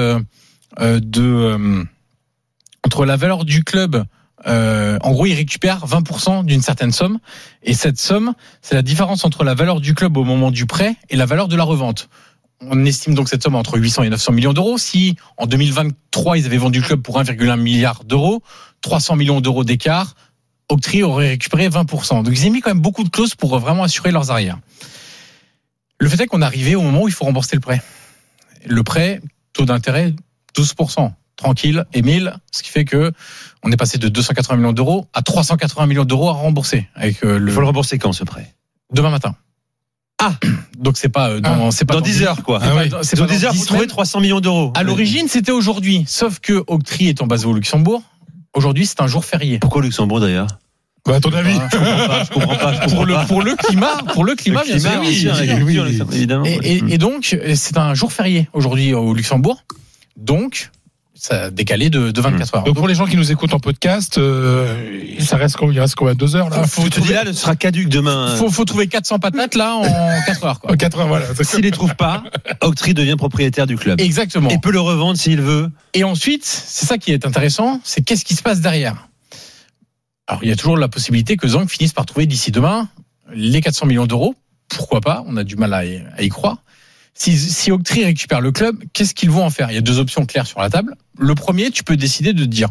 entre la valeur du club, en gros, il récupère 20% d'une certaine somme. Et cette somme, c'est la différence entre la valeur du club au moment du prêt et la valeur de la revente. On estime donc cette somme entre 800 et 900 millions d'euros. Si en 2023, ils avaient vendu le club pour 1,1 milliard d'euros, 300 millions d'euros d'écart, Oaktree aurait récupéré 20%. Donc ils ont mis quand même beaucoup de clauses pour vraiment assurer leurs arrières. Le fait est qu'on est arrivé au moment où il faut rembourser le prêt. Le prêt, taux d'intérêt, 12%. Tranquille, Émile, ce qui fait que on est passé de 280 millions d'euros à 380 millions d'euros à rembourser. Il faut le rembourser quand, ce prêt ? Demain matin. Donc c'est pas dans 10 heures quoi. Dans 10 heures vous trouvez 300 millions d'euros. À l'origine c'était aujourd'hui, sauf que Oaktree étant basé au Luxembourg, aujourd'hui c'est un jour férié. Pourquoi Luxembourg d'ailleurs ? À ton avis? Je comprends pas. Pour le climat, bien sûr. Oui, évidemment. Et donc, c'est un jour férié aujourd'hui au Luxembourg. Donc, ça a décalé de 24 heures. Donc pour les gens qui nous écoutent en podcast, il reste combien 2 heures là? Tu te dis là, ce sera caduc demain. Faut trouver 400 patates là en 4 heures. En 4 heures, voilà. S'il les trouve pas, Octree devient propriétaire du club. Exactement. Et peut le revendre s'il veut. Et ensuite, c'est ça qui est intéressant, c'est qu'est-ce qui se passe derrière. Alors il y a toujours la possibilité que Zang finisse par trouver d'ici demain les 400 millions d'euros. Pourquoi pas? On a du mal à y croire. Si Octree récupère le club, qu'est-ce qu'ils vont en faire? Il y a 2 options claires sur la table. Le premier, tu peux décider de te dire,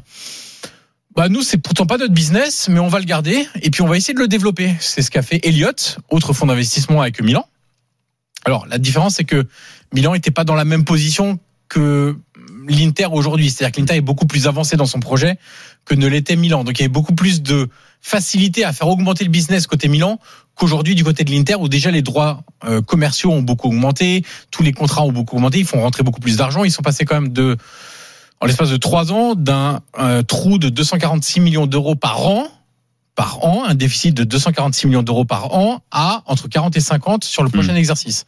nous, c'est pourtant pas notre business, mais on va le garder et puis on va essayer de le développer. C'est ce qu'a fait Elliott, autre fonds d'investissement avec Milan. Alors, la différence, c'est que Milan n'était pas dans la même position que l'Inter aujourd'hui. C'est-à-dire que l'Inter est beaucoup plus avancé dans son projet que ne l'était Milan. Donc, il y avait beaucoup plus de facilité à faire augmenter le business côté Milan qu'aujourd'hui du côté de l'Inter, où déjà les droits commerciaux ont beaucoup augmenté, tous les contrats ont beaucoup augmenté, ils font rentrer beaucoup plus d'argent. Ils sont passés quand même en l'espace de 3 ans, d'un trou de 246 millions d'euros par an, un déficit de 246 millions d'euros par an, à entre 40 et 50 sur le prochain exercice.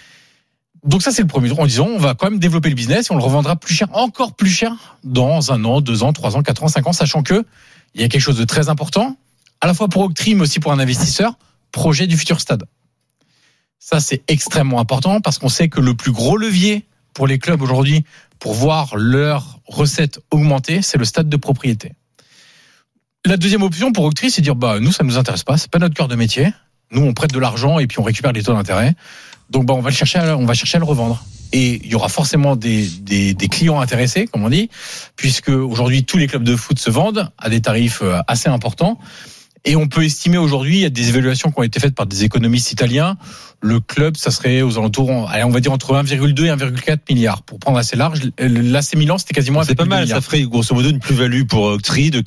Donc ça, c'est le premier tour en disant, on va quand même développer le business et on le revendra plus cher, encore plus cher, dans 1 an, 2 ans, 3 ans, 4 ans, 5 ans, sachant que il y a quelque chose de très important, à la fois pour Octree, mais aussi pour un investisseur, projet du futur stade. Ça, c'est extrêmement important parce qu'on sait que le plus gros levier pour les clubs aujourd'hui, pour voir leurs recettes augmenter, c'est le stade de propriété. La deuxième option pour Octree, c'est de dire, nous, ça ne nous intéresse pas, c'est pas notre cœur de métier. Nous, on prête de l'argent et puis on récupère les taux d'intérêt. Donc, on va chercher à le revendre. Et il y aura forcément des clients intéressés, comme on dit, puisque aujourd'hui, tous les clubs de foot se vendent à des tarifs assez importants. Et on peut estimer aujourd'hui, il y a des évaluations qui ont été faites par des économistes italiens, le club, ça serait aux alentours, on va dire entre 1,2 et 1,4 milliard. Pour prendre assez large, l'AC Milan, c'était quasiment... C'est pas mal, ça ferait grosso modo une plus-value pour Octree de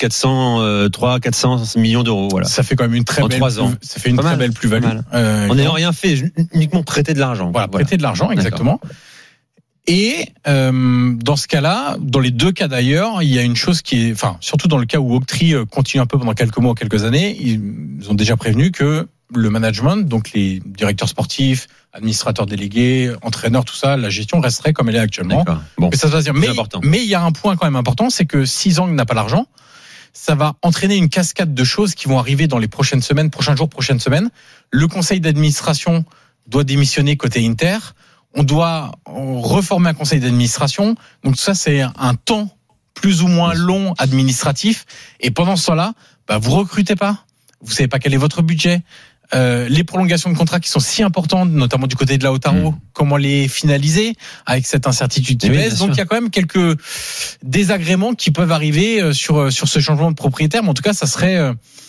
400 millions d'euros. Voilà. Ça fait quand même une très belle... 3 ans. Ça fait une très belle plus-value. En n'ayant rien fait, uniquement prêter de l'argent. Voilà, prêter de l'argent, exactement. D'accord. Et dans ce cas-là, dans les 2 cas d'ailleurs, il y a une chose qui est, surtout dans le cas où Octree continue un peu pendant quelques mois ou quelques années, ils ont déjà prévenu que le management, donc les directeurs sportifs, administrateurs délégués, entraîneurs, tout ça, la gestion resterait comme elle est actuellement. Bon, mais ça se passe bien. Mais il y a un point quand même important, c'est que si Zang n'a pas l'argent, ça va entraîner une cascade de choses qui vont arriver dans les prochaines semaines, prochains jours, prochaines semaines. Le conseil d'administration doit démissionner côté Inter. On doit reformer un conseil d'administration. Donc tout ça, c'est un temps plus ou moins long administratif. Et pendant ce temps-là, vous recrutez pas. Vous savez pas quel est votre budget. Les prolongations de contrats qui sont si importantes, notamment du côté de Lautaro, comment les finaliser avec cette incertitude qui pèse. Donc il y a quand même quelques désagréments qui peuvent arriver sur ce changement de propriétaire. Mais en tout cas, ça serait...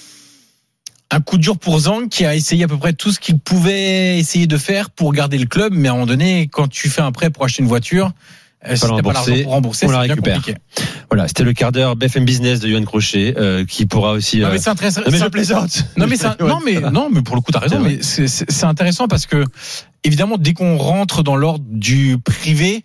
un coup dur pour Zang qui a essayé à peu près tout ce qu'il pouvait essayer de faire pour garder le club, mais à un moment donné, quand tu fais un prêt pour acheter une voiture, si t'as pas l'argent pour rembourser, c'est bien compliqué. Voilà, c'était le quart d'heure BFM Business de Yoann Crochet, qui pourra aussi. Non mais c'est intéressant. Mais je plaisante. Non mais pour le coup t'as raison. Mais c'est intéressant parce que évidemment dès qu'on rentre dans l'ordre du privé,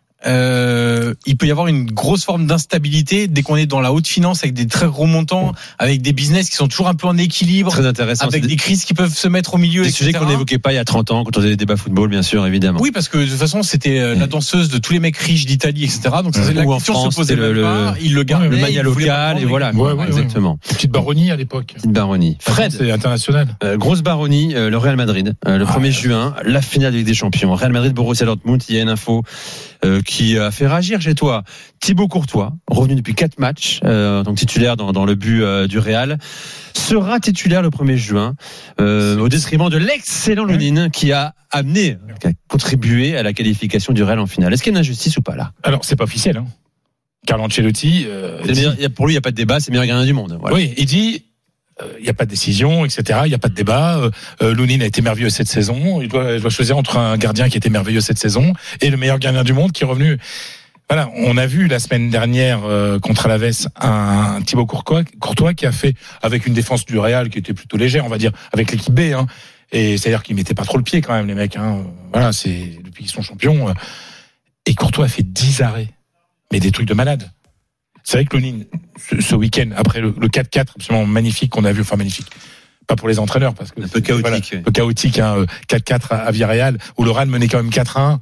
il peut y avoir une grosse forme d'instabilité dès qu'on est dans la haute finance avec des très gros montants, avec des business qui sont toujours un peu en équilibre, très intéressant, avec des crises qui peuvent se mettre au milieu, des etc. sujets qu'on n'évoquait pas il y a 30 ans quand on faisait des débats football, bien sûr, évidemment. Oui, parce que de toute façon c'était la danseuse de tous les mecs riches d'Italie, etc. Donc ça, la question se posait pas. Il le gardait, le mania local et voilà. Exactement. Petite baronnie à l'époque. Petite baronnie. Fred, c'est international. Grosse baronnie, le Real Madrid, le 1er juin, la finale de Ligue des Champions. Real Madrid, Borussia Dortmund. Il y a une info qui a fait réagir chez toi. Thibaut Courtois, revenu depuis 4 matchs en tant que titulaire dans le but du Real, sera titulaire le 1er juin au détriment de l'excellent Lunin qui a contribué à la qualification du Real en finale. Est-ce qu'il y a une injustice ou pas là? Alors c'est pas officiel. Carlo Ancelotti, pour lui il n'y a pas de débat, c'est le meilleur gardien du monde. Voilà. Oui, il dit il n'y a pas de décision, etc. Il n'y a pas de débat. Lunin a été merveilleux cette saison. Il doit choisir entre un gardien qui était merveilleux cette saison et le meilleur gardien du monde qui est revenu. Voilà, on a vu la semaine dernière contre Alaves un Thibaut Courtois qui a fait avec une défense du Real qui était plutôt légère, on va dire, avec l'équipe B. Et c'est-à-dire qu'ils mettaient pas trop le pied quand même les mecs. Voilà, c'est depuis qu'ils sont champions. Et Courtois a fait 10 arrêts, mais des trucs de malade. C'est vrai que Lonin, ce week-end, après le 4-4 absolument magnifique qu'on a vu, enfin magnifique, pas pour les entraîneurs, parce que un peu chaotique. Voilà, un peu chaotique, hein, 4-4 à Villarreal, où le Rennes menait quand même 4-1.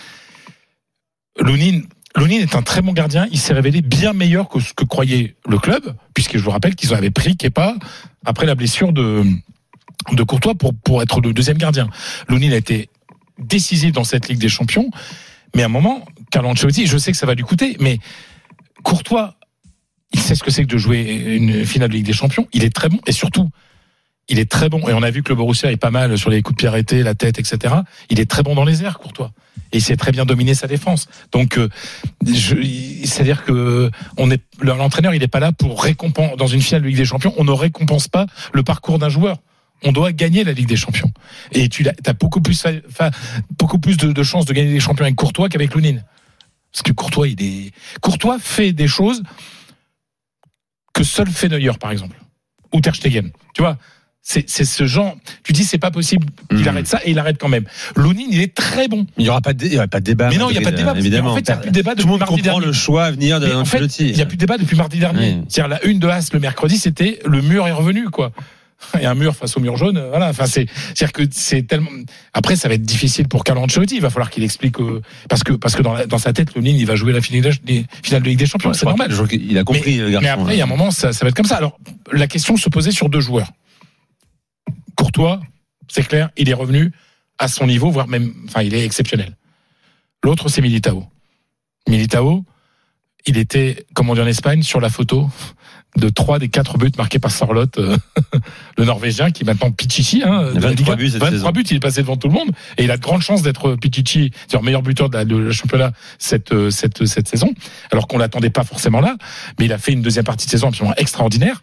Lonin est un très bon gardien. Il s'est révélé bien meilleur que ce que croyait le club, puisque je vous rappelle qu'ils avaient pris Kepa après la blessure de Courtois pour être le deuxième gardien. Lonin a été décisif dans cette Ligue des Champions, mais à un moment, Carlo Ancelotti, je sais que ça va lui coûter, mais Courtois, il sait ce que c'est que de jouer une finale de Ligue des Champions. Il est très bon, et surtout, il est très bon. Et on a vu que le Borussia est pas mal sur les coups de pied arrêtés, la tête, etc. Il est très bon dans les airs, Courtois. Et il sait très bien dominer sa défense. Donc, c'est-à-dire que l'entraîneur, il n'est pas là pour récompenser. Dans une finale de Ligue des Champions, on ne récompense pas le parcours d'un joueur. On doit gagner la Ligue des Champions. Et tu as beaucoup plus de chances de gagner les champions avec Courtois qu'avec Lonin. Parce que Courtois fait des choses que seul fait Neuer, par exemple. Ou Ter Stegen. Tu vois? C'est ce genre. Tu dis c'est pas possible qu'il arrête ça, et il arrête quand même. Lonin, il est très bon. Il y aura pas de débat. Mais non, il y a pas de débat. Évidemment. En fait, il y a plus de débat depuis mardi dernier. Tout le monde comprend le choix à venir de en fait, il y a plus de débat depuis mardi dernier. Oui. C'est-à-dire la une de As le mercredi, c'était le mur est revenu, quoi. Et un mur face au mur jaune, voilà. Enfin, c'est-à-dire que c'est tellement. Après, ça va être difficile pour Carlo Ancelotti. Il va falloir qu'il explique parce que dans sa tête, Lonin, il va jouer la finale de Ligue des Champions. Ouais, c'est normal. Il a compris. Mais après, il y a un moment, ça va être comme ça. Alors, la question se posait sur deux joueurs. Courtois, c'est clair, il est revenu à son niveau, voire même, enfin, il est exceptionnel. L'autre, c'est Militao. Militao, il était, comme on dit en Espagne, sur la photo de 3 des 4 buts marqués par Sorloth, le Norvégien, qui est maintenant Pichichi, 23 buts, il est passé devant tout le monde, et il a de grandes chances d'être Pichichi, c'est-à-dire meilleur buteur de la championnat cette saison, alors qu'on l'attendait pas forcément là, mais il a fait une deuxième partie de saison absolument extraordinaire.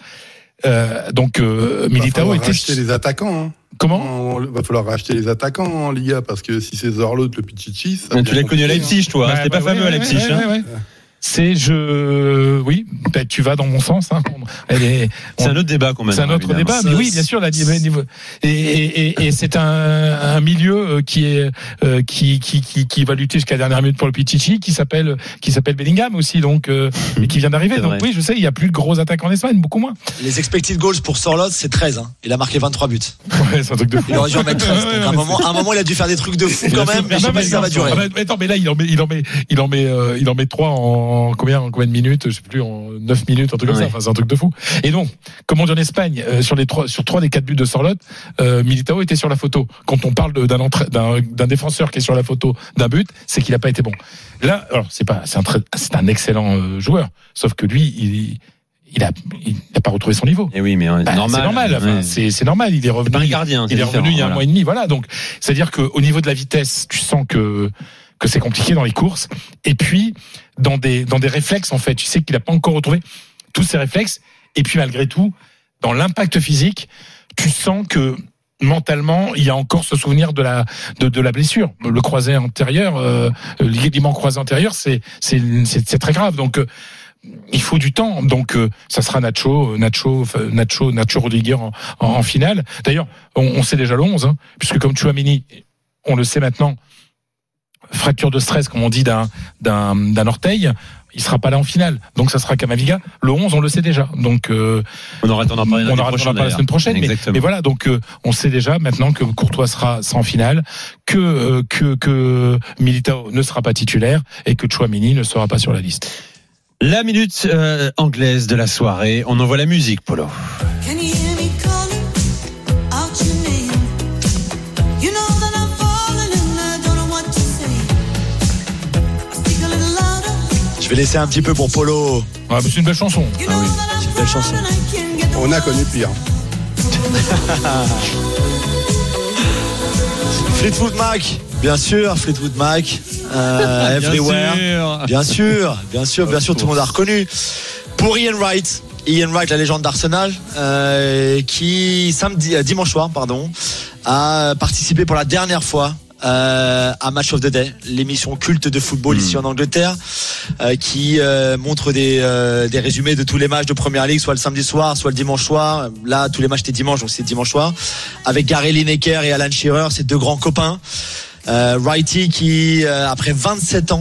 Militao était racheter les attaquants. Hein. Comment? Va falloir racheter les attaquants en Liga, parce que si c'est Sorloth, le Pichichi, tu l'as connu à Leipzig, toi. C'était pas fameux à Leipzig. Oui, tu vas dans mon sens. Hein. C'est un autre débat quand même. C'est un autre débat, mais oui, bien sûr. Et c'est un milieu qui va lutter jusqu'à la dernière minute pour le Pichichi, qui s'appelle Bellingham aussi, donc et qui vient d'arriver. Donc oui, je sais, il y a plus de gros attaquants en Espagne, beaucoup moins. Les expected goals pour Sorloth, c'est 13. Hein. Il a marqué 23 buts. Ouais, c'est un truc de fou. Il aurait dû en mettre 13. Donc à un moment, il a dû faire des trucs de fou quand même. Mais je sais pas si ça va durer. Mais là, il en met 3 en combien de minutes, je sais plus, en 9 minutes, un truc comme ça. Enfin, c'est un truc de fou. Et donc, comme on dit en Espagne, sur 3 des 4 buts de Sorloth, Militao était sur la photo. Quand on parle d'un défenseur qui est sur la photo d'un but, c'est qu'il n'a pas été bon. Là, alors c'est un excellent joueur, sauf que lui, il a pas retrouvé son niveau. Et oui, mais normal. C'est normal. Enfin, c'est normal. Il est revenu. C'est pas un gardien. Il est revenu il y a un mois et demi. Voilà. Donc, c'est-à-dire qu'au niveau de la vitesse, tu sens que c'est compliqué dans les courses. Et puis, dans des réflexes, en fait, tu sais qu'il n'a pas encore retrouvé tous ses réflexes. Et puis, malgré tout, dans l'impact physique, tu sens que mentalement, il y a encore ce souvenir de la blessure. Le croisé antérieur, le ligament croisé antérieur, c'est très grave. Donc, il faut du temps. Donc, ça sera Nacho Rodriguez en finale. D'ailleurs, on sait déjà le 11, hein, puisque comme Tchouaméni, on le sait maintenant, fracture de stress, comme on dit, d'un orteil, il sera pas là en finale. Donc ça sera Camavinga. Le 11, on le sait déjà. Donc on aura d'en parler la semaine prochaine. Mais voilà, donc on sait déjà maintenant que Courtois sera en finale, que Militao ne sera pas titulaire et que Tchouaméni ne sera pas sur la liste. La minute anglaise de la soirée. On envoie la musique, Polo. Je vais laisser un petit peu pour Polo. Ah, c'est une belle chanson. Ah oui, c'est une belle chanson. On a connu pire. Fleetwood Mac, bien sûr, Fleetwood Mac, Everywhere. Bien sûr, tout le monde a reconnu. Pour Ian Wright, la légende d'Arsenal, qui dimanche soir, a participé pour la dernière fois à Match of the Day, l'émission culte de football ici en Angleterre, qui montre des résumés de tous les matchs de Premier League, soit le samedi soir, soit le dimanche soir. Là, tous les matchs étaient dimanche, donc c'est dimanche soir, avec Gary Lineker et Alan Shearer, ces deux grands copains. Wrighty qui, après 27 ans,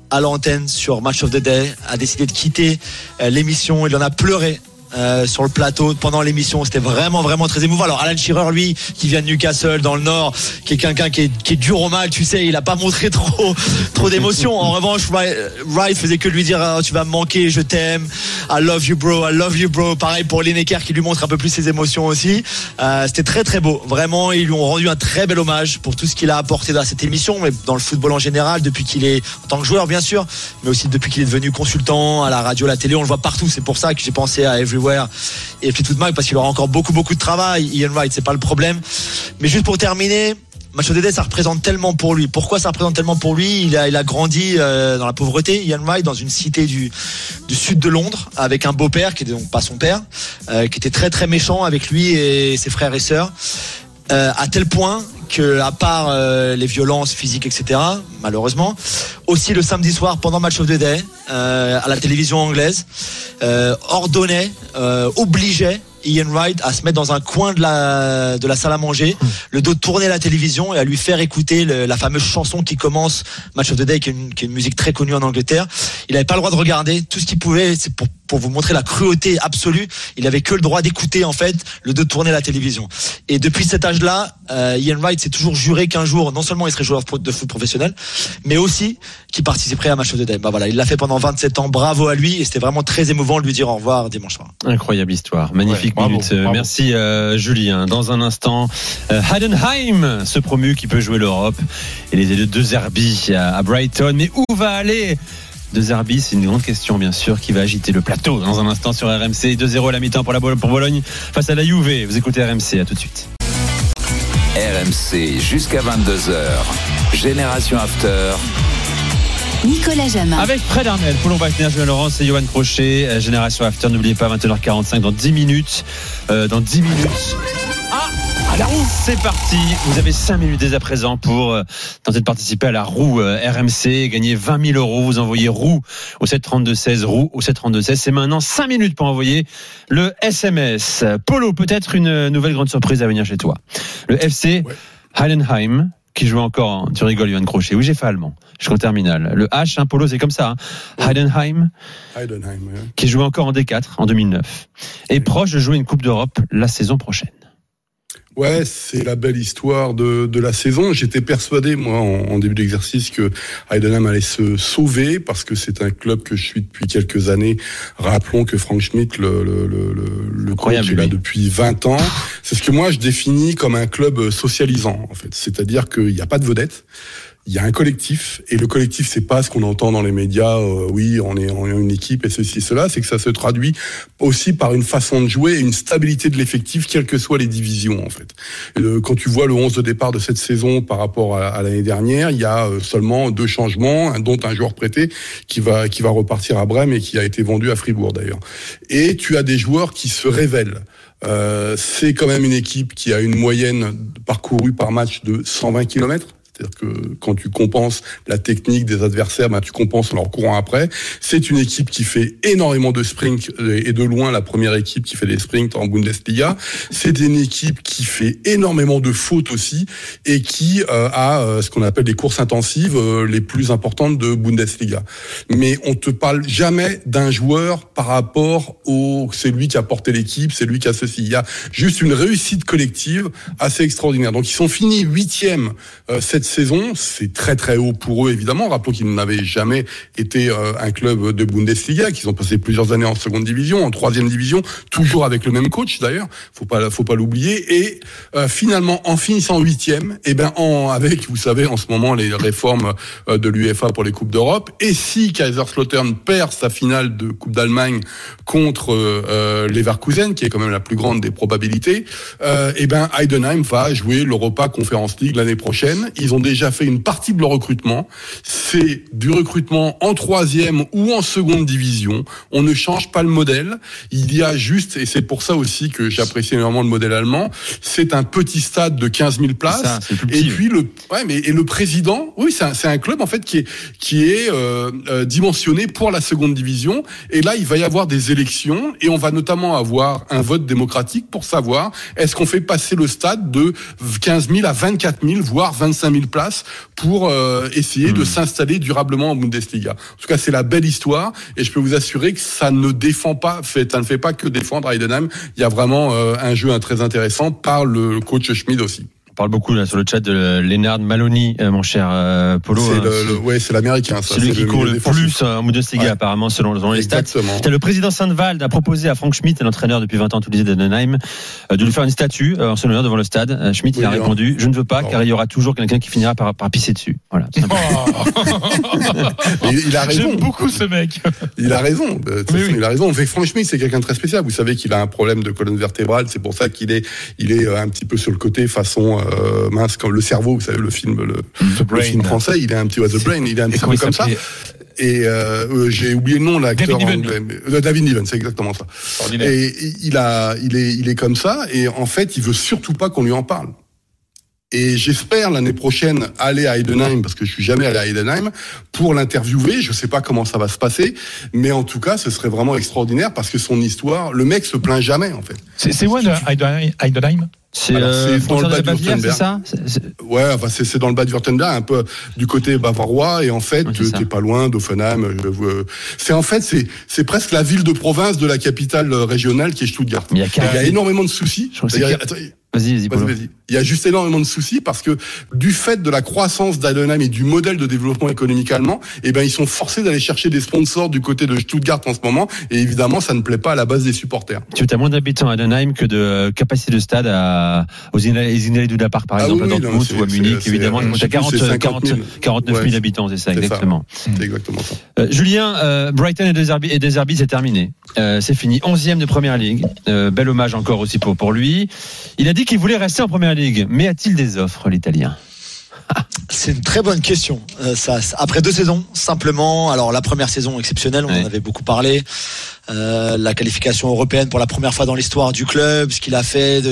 à l'antenne sur Match of the Day, a décidé de quitter l'émission. Il en a pleuré sur le plateau pendant l'émission. C'était vraiment très émouvant. Alors Alan Shearer, lui, qui vient de Newcastle dans le Nord, qui est quelqu'un qui est dur au mal, tu sais, il a pas montré trop d'émotions. En revanche, Wright faisait que lui dire tu vas me manquer, je t'aime, I love you bro. Pareil pour Lineker qui lui montre un peu plus ses émotions aussi. C'était très beau. Vraiment, ils lui ont rendu un très bel hommage pour tout ce qu'il a apporté dans cette émission, mais dans le football en général, depuis qu'il est en tant que joueur bien sûr, mais aussi depuis qu'il est devenu consultant à la radio, à la télé, on le voit partout. C'est pour ça que j'ai pensé à Everywhere et Fleetwood Mac, parce qu'il aura encore beaucoup de travail. Ian Wright, c'est pas le problème. Mais juste pour terminer, Match of the Day, ça représente tellement pour lui. Pourquoi ça représente tellement pour lui? Il a grandi dans la pauvreté, Ian Wright, dans une cité du sud de Londres, avec un beau-père qui était donc pas son père, qui était très méchant avec lui et ses frères et sœurs, à tel point que, à part les violences physiques, etc., malheureusement, aussi le samedi soir pendant Match of the Day, à la télévision anglaise, ordonnait, obligeait Ian Wright à se mettre dans un coin de la salle à manger, le dos tourné à la télévision, et à lui faire écouter la fameuse chanson qui commence Match of the Day, qui est une musique très connue en Angleterre. Il n'avait pas le droit de regarder. Tout ce qu'il pouvait, c'est pour vous montrer la cruauté absolue, il avait que le droit d'écouter, en fait, le dos tourné à la télévision. Et depuis cet âge-là, Ian Wright s'est toujours juré qu'un jour, non seulement il serait joueur de foot professionnel, mais aussi qu'il participerait à Match of the Day. Bah voilà, il l'a fait pendant 27 ans. Bravo à lui, et c'était vraiment très émouvant de lui dire au revoir dimanche soir. Incroyable histoire, magnifique minute. Bravo. Merci Julien. Dans un instant, Heidenheim, ce promu qui peut jouer l'Europe, et les De Zerbi à Brighton. Mais où va aller De Zerbi? C'est une grande question, bien sûr, qui va agiter le plateau dans un instant sur RMC. 2-0 à la mi-temps pour Bologne face à la Juve. Vous écoutez RMC, à tout de suite. RMC jusqu'à 22h. Génération After. Nicolas Jamin. Avec Fred Armel, Paul Wagner, Julien Laurence et Johan Crochet. Génération After, n'oubliez pas, 21h45 dans 10 minutes. À la roue, c'est parti. Vous avez 5 minutes dès à présent pour tenter de participer à la roue RMC, gagner 20 000 euros. Vous envoyez roue au 732-16, roue au 732-16. C'est maintenant 5 minutes pour envoyer le SMS. Polo, peut-être une nouvelle grande surprise à venir chez toi. Le FC Heidenheim, qui joue encore, tu rigoles, Johan Crochet. Oui, j'ai fait allemand jusqu'en terminale. Le H, Polo, c'est comme ça. Heidenheim, qui joue encore en D4 en 2009, est proche de jouer une Coupe d'Europe la saison prochaine. Ouais, c'est la belle histoire de la saison. J'étais persuadé, moi, en début d'exercice, que Heidenheim allait se sauver, parce que c'est un club que je suis depuis quelques années. Rappelons que Frank Schmidt, le coach, est là depuis 20 ans. C'est ce que moi, je définis comme un club socialisant, en fait. C'est-à-dire qu'il n'y a pas de vedette. Il y a un collectif, et le collectif, c'est pas ce qu'on entend dans les médias, oui, on est une équipe et ceci et cela, c'est que ça se traduit aussi par une façon de jouer et une stabilité de l'effectif, quelles que soient les divisions, en fait. Quand tu vois le 11 de départ de cette saison par rapport à l'année dernière, il y a seulement 2 changements, dont un joueur prêté qui va repartir à Brême et qui a été vendu à Fribourg d'ailleurs. Et tu as des joueurs qui se révèlent. C'est quand même une équipe qui a une moyenne parcourue par match de 120 km. C'est-à-dire que quand tu compenses la technique des adversaires, tu compenses en leur courant après. C'est une équipe qui fait énormément de sprints, et de loin la première équipe qui fait des sprints en Bundesliga. C'est une équipe qui fait énormément de fautes aussi, et qui a ce qu'on appelle les courses intensives les plus importantes de Bundesliga. Mais on te parle jamais d'un joueur par rapport c'est lui qui a porté l'équipe, c'est lui qui a ceci. Il y a juste une réussite collective assez extraordinaire. Donc ils sont finis 8e cette saison, c'est très haut pour eux évidemment. Rappelons qu'ils n'avaient jamais été un club de Bundesliga, qu'ils ont passé plusieurs années en seconde division, en troisième division, toujours avec le même coach d'ailleurs, faut pas l'oublier. Et finalement, en finissant 8e, avec, vous savez, en ce moment les réformes de l'UEFA pour les coupes d'Europe, et si Kaiserslautern perd sa finale de Coupe d'Allemagne contre Leverkusen, qui est quand même la plus grande des probabilités, Heidenheim va jouer l'Europa Conference League l'année prochaine. Ils ont déjà fait une partie de leur recrutement. C'est du recrutement en 3e ou en seconde division. On ne change pas le modèle. Il y a juste, et c'est pour ça aussi que j'apprécie énormément le modèle allemand, c'est un petit stade de 15 000 places. Ça, c'est plus petit, et puis le président, oui, c'est un club en fait qui est dimensionné pour la seconde division. Et là, il va y avoir des élections, et on va notamment avoir un vote démocratique pour savoir est-ce qu'on fait passer le stade de 15 000 à 24 000, voire 25 000 000 places pour essayer de s'installer durablement en Bundesliga. En tout cas, c'est la belle histoire et je peux vous assurer que ça ne fait pas que défendre Heidenheim. Il y a vraiment un jeu très intéressant par le coach Schmid aussi. On parle beaucoup là sur le chat de Lennart Maloney, mon cher Polo. C'est l'américain. Ça, celui qui court le plus en Bundesliga apparemment selon les stats. Le président Sandwald a proposé à Frank Schmidt, un entraîneur depuis 20 ans tous les d'Heidenheim, de lui faire une statue en son honneur devant le stade. Schmidt il a répondu: je ne veux pas, car il y aura toujours quelqu'un qui finira par pisser dessus. Voilà. Il a raison. J'aime beaucoup ce mec. Il a raison. Il a raison. Frank Schmidt, c'est quelqu'un de très spécial. Vous savez qu'il a un problème de colonne vertébrale. C'est pour ça qu'il est un petit peu sur le côté façon comme le cerveau, vous savez, le film film français, il est un petit The Brain, il est un petit peu comme ça. Et j'ai oublié le nom de l'acteur anglais. David Niven, c'est exactement ça. Et il est comme ça, et en fait, il veut surtout pas qu'on lui en parle. Et j'espère l'année prochaine aller à Heidenheim, parce que je suis jamais allé à Heidenheim, pour l'interviewer. Je sais pas comment ça va se passer, mais en tout cas, ce serait vraiment extraordinaire parce que son histoire, le mec se plaint jamais en fait. C'est où Heidenheim? C'est dans le bas de Württemberg, c'est ça? Ouais, enfin c'est dans le bas de Württemberg, un peu du côté bavarois, et en fait t'es pas loin d'Offenheim. C'est presque la ville de province de la capitale régionale qui est Stuttgart. Il y a énormément de soucis. Vas-y. Il y a juste énormément de soucis parce que du fait de la croissance d'Heidenheim et du modèle de développement économique allemand, ils sont forcés d'aller chercher des sponsors du côté de Stuttgart en ce moment, et évidemment ça ne plaît pas à la base des supporters. Tu as moins d'habitants à Heidenheim que de capacité de stade aux Iduna Park par exemple, à Dortmund ou à Munich, évidemment. Tu as 49 000 habitants, c'est ça, exactement. C'est exactement ça. Julien, Brighton et De Zerbi, c'est terminé. C'est fini. 11e de Première Ligue. Bel hommage encore aussi pour lui. Il a dit qu'il voulait rester en Première Ligue, mais a-t-il des offres, l'Italien? C'est une très bonne question. Après 2 saisons, simplement. Alors la première saison exceptionnelle, on en avait beaucoup parlé. La qualification européenne pour la première fois dans l'histoire du club, ce qu'il a fait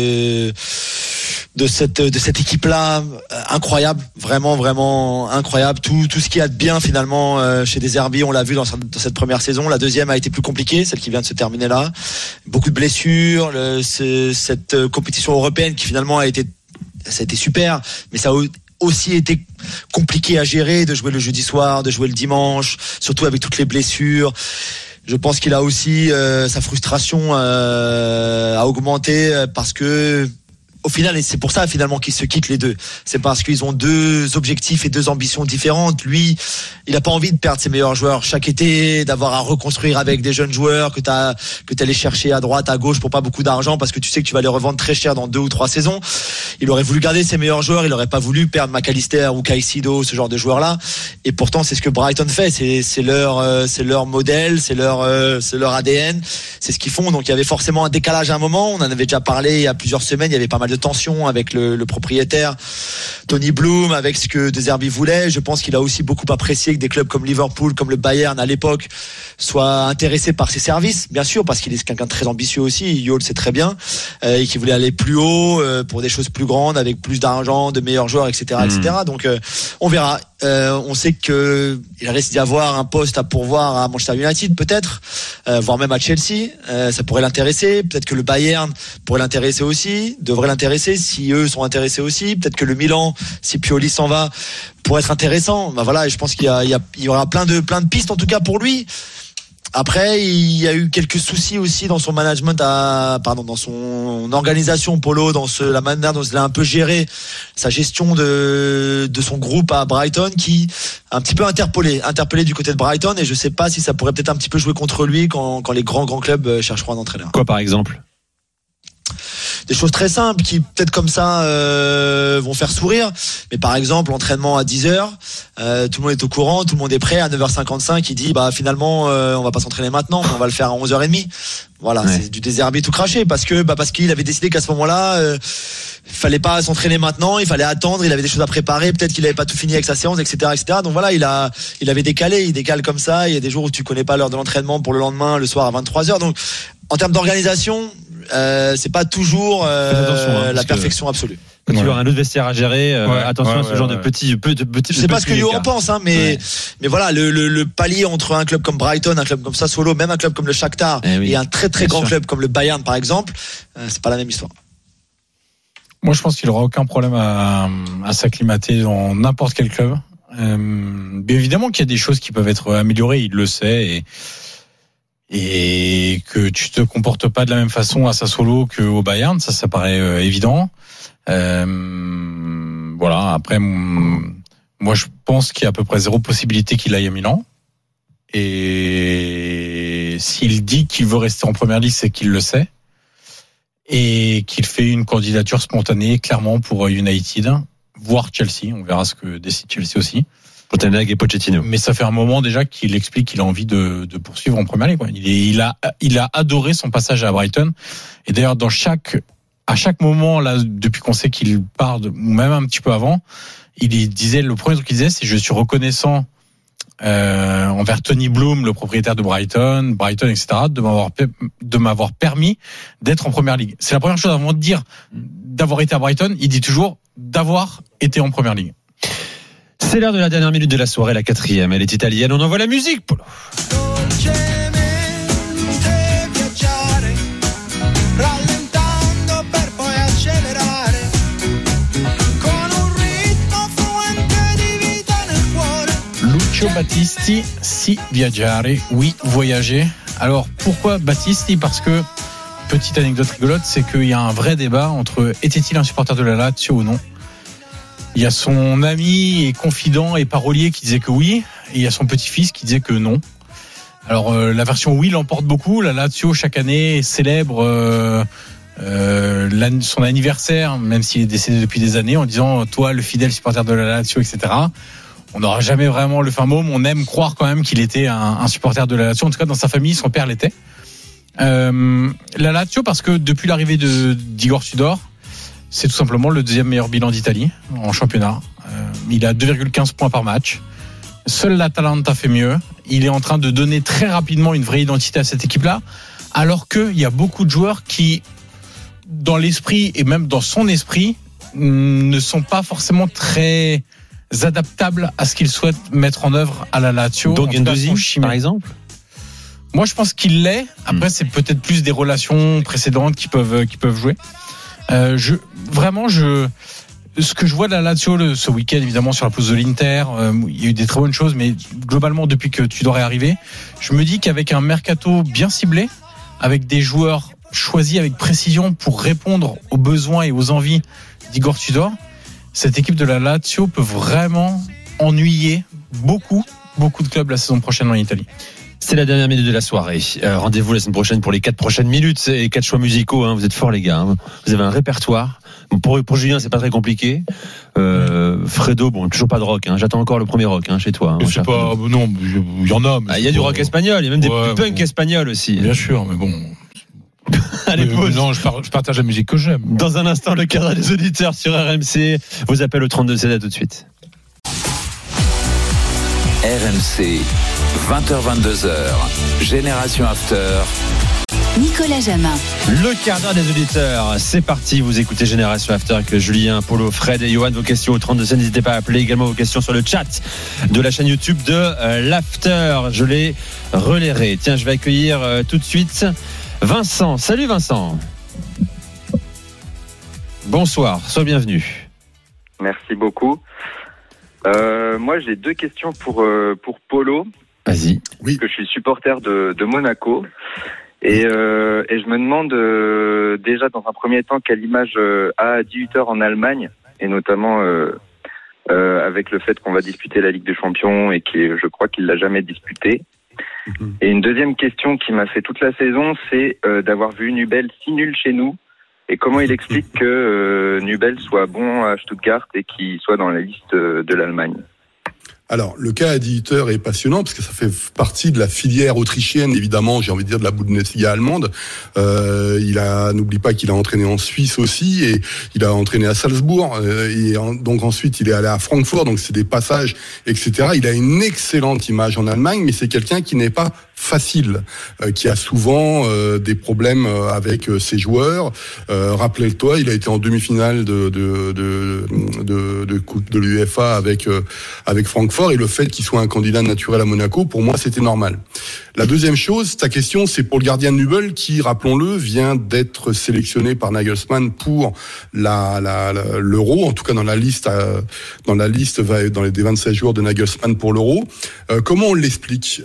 de cette équipe-là, incroyable, vraiment incroyable. Tout ce qu'il y a de bien finalement chez De Zerbi, on l'a vu dans cette première saison. La deuxième a été plus compliquée, celle qui vient de se terminer là. Beaucoup de blessures, cette compétition européenne qui finalement ça a été super, mais ça a aussi été compliqué à gérer, de jouer le jeudi soir, de jouer le dimanche, surtout avec toutes les blessures. Je pense qu'il a aussi sa frustration à augmenter parce que au final, et c'est pour ça finalement qu'ils se quittent les deux, c'est parce qu'ils ont 2 objectifs et 2 ambitions différentes. Lui, il a pas envie de perdre ses meilleurs joueurs chaque été, d'avoir à reconstruire avec des jeunes joueurs que t'allais chercher à droite, à gauche pour pas beaucoup d'argent, parce que tu sais que tu vas les revendre très cher dans 2 ou 3 saisons. Il aurait voulu garder ses meilleurs joueurs, il aurait pas voulu perdre McAllister ou Caicedo, ce genre de joueurs là. Et pourtant, c'est ce que Brighton fait, c'est leur modèle, c'est leur ADN, c'est ce qu'ils font. Donc il y avait forcément un décalage à un moment. On en avait déjà parlé il y a plusieurs semaines. Il y avait pas mal de tension avec le propriétaire Tony Bloom, avec ce que De Zerbi voulait. Je pense qu'il a aussi beaucoup apprécié que des clubs comme Liverpool, comme le Bayern à l'époque soient intéressés par ses services, bien sûr, parce qu'il est quelqu'un de très ambitieux aussi, Yo le sait très bien, et qui voulait aller plus haut pour des choses plus grandes, avec plus d'argent, de meilleurs joueurs, etc. Donc on verra. On sait que il risque d'y avoir un poste à pourvoir à Manchester United peut-être, voire même à Chelsea. Ça pourrait l'intéresser. Peut-être que le Bayern pourrait l'intéresser aussi, devrait l'intéresser si eux sont intéressés aussi. Peut-être que le Milan, si Pioli s'en va, pourrait être intéressant. Voilà, et je pense qu'il y aura plein de pistes en tout cas pour lui. Après, il y a eu quelques soucis aussi dans son management, dans son organisation, Polo, dans la manière dont il a un peu géré sa gestion de son groupe à Brighton, qui a un petit peu interpellé du côté de Brighton, et je sais pas si ça pourrait peut-être un petit peu jouer contre lui quand les grands clubs chercheront un entraîneur. Quoi, par exemple? Des choses très simples qui peut-être comme ça vont faire sourire, mais par exemple l'entraînement à 10h, tout le monde est au courant, tout le monde est prêt. À 9h55 il dit finalement on va pas s'entraîner maintenant, mais on va le faire à 11h30. Voilà, c'est du De Zerbi tout craché, parce qu'il avait décidé qu'à ce moment-là il fallait pas s'entraîner maintenant, il fallait attendre, il avait des choses à préparer, peut-être qu'il avait pas tout fini avec sa séance, etc. Donc voilà, il avait décalé, il décale comme ça. Il y a des jours où tu connais pas l'heure de l'entraînement pour le lendemain, le soir à 23h. Donc en termes d'organisation, c'est pas toujours la perfection absolue. Quand tu as un autre vestiaire à gérer, attention à ce genre de petits. Je sais pas ce que Yo en pense, mais voilà, le palier entre un club comme Brighton, un club comme Sassuolo, même un club comme le Shakhtar et un très très grand club comme le Bayern par exemple, c'est pas la même histoire. Moi, je pense qu'il aura aucun problème à s'acclimater dans n'importe quel club. Bien évidemment qu'il y a des choses qui peuvent être améliorées, il le sait, et que tu te comportes pas de la même façon à Sassuolo qu'au Bayern, ça paraît évident. Voilà. Après, moi, je pense qu'il y a à peu près zéro possibilité qu'il aille à Milan. Et s'il dit qu'il veut rester en première ligue, c'est qu'il le sait. Et qu'il fait une candidature spontanée, clairement, pour United, voire Chelsea. On verra ce que décide Chelsea aussi. Tenag et Pochettino. Mais ça fait un moment déjà qu'il explique qu'il a envie de poursuivre en première ligue. Il a adoré son passage à Brighton. Et d'ailleurs, à chaque moment, là, depuis qu'on sait qu'il part, ou même un petit peu avant, le premier truc qu'il disait, c'est je suis reconnaissant envers Tony Bloom, le propriétaire de Brighton, etc., de m'avoir permis d'être en première ligue. C'est la première chose avant de dire d'avoir été à Brighton. Il dit toujours d'avoir été en première ligue. C'est l'heure de la dernière minute de la soirée, la 4e. Elle est italienne. On envoie la musique, Polo. Lucio Battisti, si viaggiare, oui, voyager. Alors, pourquoi Battisti ? Parce que, petite anecdote rigolote, c'est qu'il y a un vrai débat entre était-il un supporter de la Lazio ou non ? Il y a son ami et confident et parolier qui disait que oui, et il y a son petit-fils qui disait que non. Alors, la version oui l'emporte beaucoup. La Lazio, chaque année, célèbre son anniversaire, même s'il est décédé depuis des années, en disant « Toi, le fidèle supporter de la Lazio, etc. » On n'aura jamais vraiment le fin mot, mais on aime croire quand même qu'il était un supporter de la Lazio. En tout cas, dans sa famille, son père l'était. La Lazio, parce que depuis l'arrivée d'Igor Tudor, c'est tout simplement le deuxième meilleur bilan d'Italie en championnat. Il a 2,15 points par match. Seul l'Atalanta fait mieux. Il est en train de donner très rapidement une vraie identité à cette équipe-là, alors qu'il y a beaucoup de joueurs qui, dans l'esprit et même dans son esprit, ne sont pas forcément très adaptables à ce qu'ils souhaitent mettre en œuvre à la Lazio. Donc Guendouzi, par exemple. Moi, je pense qu'il l'est. Après, c'est peut-être plus des relations précédentes qui peuvent jouer. Ce que je vois de la Lazio ce week-end, évidemment, sur la pelouse de l'Inter, il y a eu des très bonnes choses, mais globalement, depuis que Tudor est arrivé, je me dis qu'avec un mercato bien ciblé, avec des joueurs choisis avec précision pour répondre aux besoins et aux envies d'Igor Tudor, cette équipe de la Lazio peut vraiment ennuyer beaucoup de clubs la saison prochaine en Italie. C'est la dernière minute de la soirée. Rendez-vous la semaine prochaine pour les 4 prochaines minutes et 4 choix musicaux. Vous êtes forts, les gars. Vous avez un répertoire. Pour Julien, c'est pas très compliqué. Fredo, toujours pas de rock. J'attends encore le premier rock chez toi. C'est pas, non, il y en a. Il y a du rock espagnol. Il y a même des punk espagnols aussi. Bien sûr, mais bon. Allez, non, je partage la musique que j'aime. Dans un instant, le cadre des auditeurs sur RMC. Vos appels au 32 CD, à tout de suite. RMC, 20h-22h, Génération After. Nicolas Jamin. Le quart d'heure des auditeurs, c'est parti. Vous écoutez Génération After avec Julien, Polo, Fred et Johan. Vos questions au 32, n'hésitez pas à appeler. Également vos questions sur le chat de la chaîne YouTube de l'After. Je les relayerai. Tiens, je vais accueillir tout de suite Vincent. Salut Vincent. Bonsoir, sois bienvenu. Merci beaucoup. Moi, j'ai 2 questions pour Polo. Vas-y. Oui. Parce que je suis supporter de Monaco. Et je me demande déjà dans un premier temps quelle image a 18h en Allemagne, et notamment avec le fait qu'on va disputer la Ligue des Champions et que je crois qu'il l'a jamais disputée. Et une deuxième question qui m'a fait toute la saison, c'est d'avoir vu Nubel si nul chez nous, et comment il explique que Nubel soit bon à Stuttgart et qu'il soit dans la liste de l'Allemagne. Alors, le cas éditeur est passionnant parce que ça fait partie de la filière autrichienne, évidemment, j'ai envie de dire de la Bundesliga allemande. N'oublie pas qu'il a entraîné en Suisse aussi, et il a entraîné à Salzbourg, donc ensuite il est allé à Francfort, donc c'est des passages, etc. Il a une excellente image en Allemagne, mais c'est quelqu'un qui n'est pas facile, qui a souvent des problèmes avec ses joueurs. Rappelez-toi, il a été en demi-finale de l'UEFA avec Francfort, et le fait qu'il soit un candidat naturel à Monaco, pour moi, c'était normal. La deuxième chose, ta question, c'est pour le gardien de Nübel qui, rappelons-le, vient d'être sélectionné par Nagelsmann pour l'Euro, en tout cas dans la liste des 26 joueurs de Nagelsmann pour l'Euro. Comment on l'explique?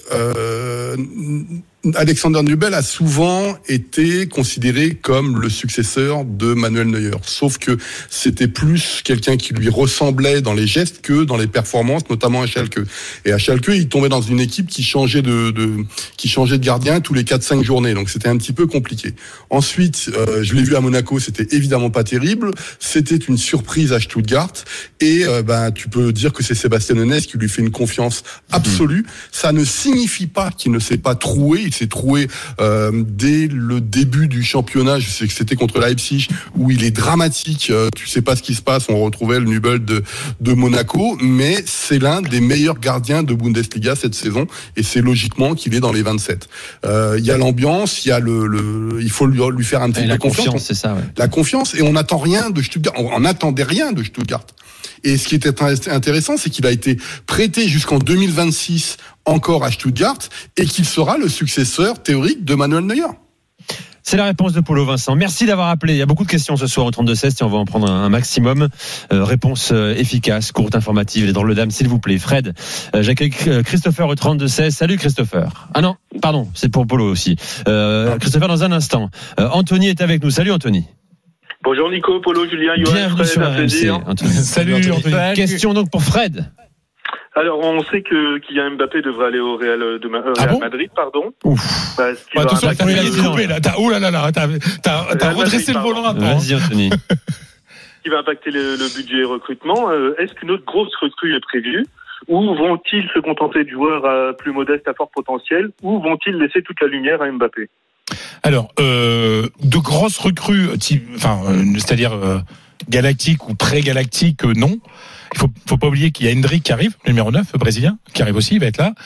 Alexander Nübel a souvent été considéré comme le successeur de Manuel Neuer, sauf que c'était plus quelqu'un qui lui ressemblait dans les gestes que dans les performances, notamment à Schalke. Et à Schalke, il tombait dans une équipe qui changeait de gardien tous les 4-5 journées, donc c'était un petit peu compliqué. Ensuite, je l'ai vu à Monaco, c'était évidemment pas terrible, c'était une surprise à Stuttgart, et tu peux dire que c'est Sébastien Hoeneß qui lui fait une confiance absolue. Ça ne signifie pas qu'il ne s'est pas troué. Il s'est troué dès le début du championnat. Je sais que c'était contre Leipzig, où il est dramatique. Tu sais pas ce qui se passe. On retrouvait le Nübel de Monaco, mais c'est l'un des meilleurs gardiens de Bundesliga cette saison, et c'est logiquement qu'il est dans les 27. Il y a l'ambiance, il y a il faut lui faire un petit peu la confiance. C'est ça, ouais. La confiance, et on n'attend rien de Stuttgart. On n'attendait rien de Stuttgart. Et ce qui était intéressant, c'est qu'il a été prêté jusqu'en 2026 encore à Stuttgart, et qu'il sera le successeur théorique de Manuel Neuer. C'est la réponse de Polo Vincent. Merci d'avoir appelé. Il y a beaucoup de questions ce soir au 32-16 et on va en prendre un maximum. Réponse efficace, courte, informative. Les drôles de dames, s'il vous plaît. Fred, j'accueille Christopher au 32-16. Salut Christopher. Ah non, pardon, c'est pour Polo aussi. Christopher dans un instant. Anthony est avec nous. Salut Anthony. Bonjour Nico, Polo, Julien, Johan, bienvenue Fred, sur RMC. Salut Anthony. Question donc pour Fred. Alors, on sait que Kylian Mbappé devrait aller au Real Madrid, pardon. Ouf. Attention, t'as coupé là. T'as redressé le volant à temps. Vas-y, Anthony. Qui va impacter le budget recrutement. Est-ce qu'une autre grosse recrue est prévue? Ou vont-ils se contenter de joueurs plus modestes à fort potentiel? Ou vont-ils laisser toute la lumière à Mbappé? Alors, de grosses recrues, c'est-à-dire galactiques ou pré-galactiques, non. Il faut pas oublier qu'il y a Endrick qui arrive, le numéro 9, brésilien, qui arrive aussi, il va être là.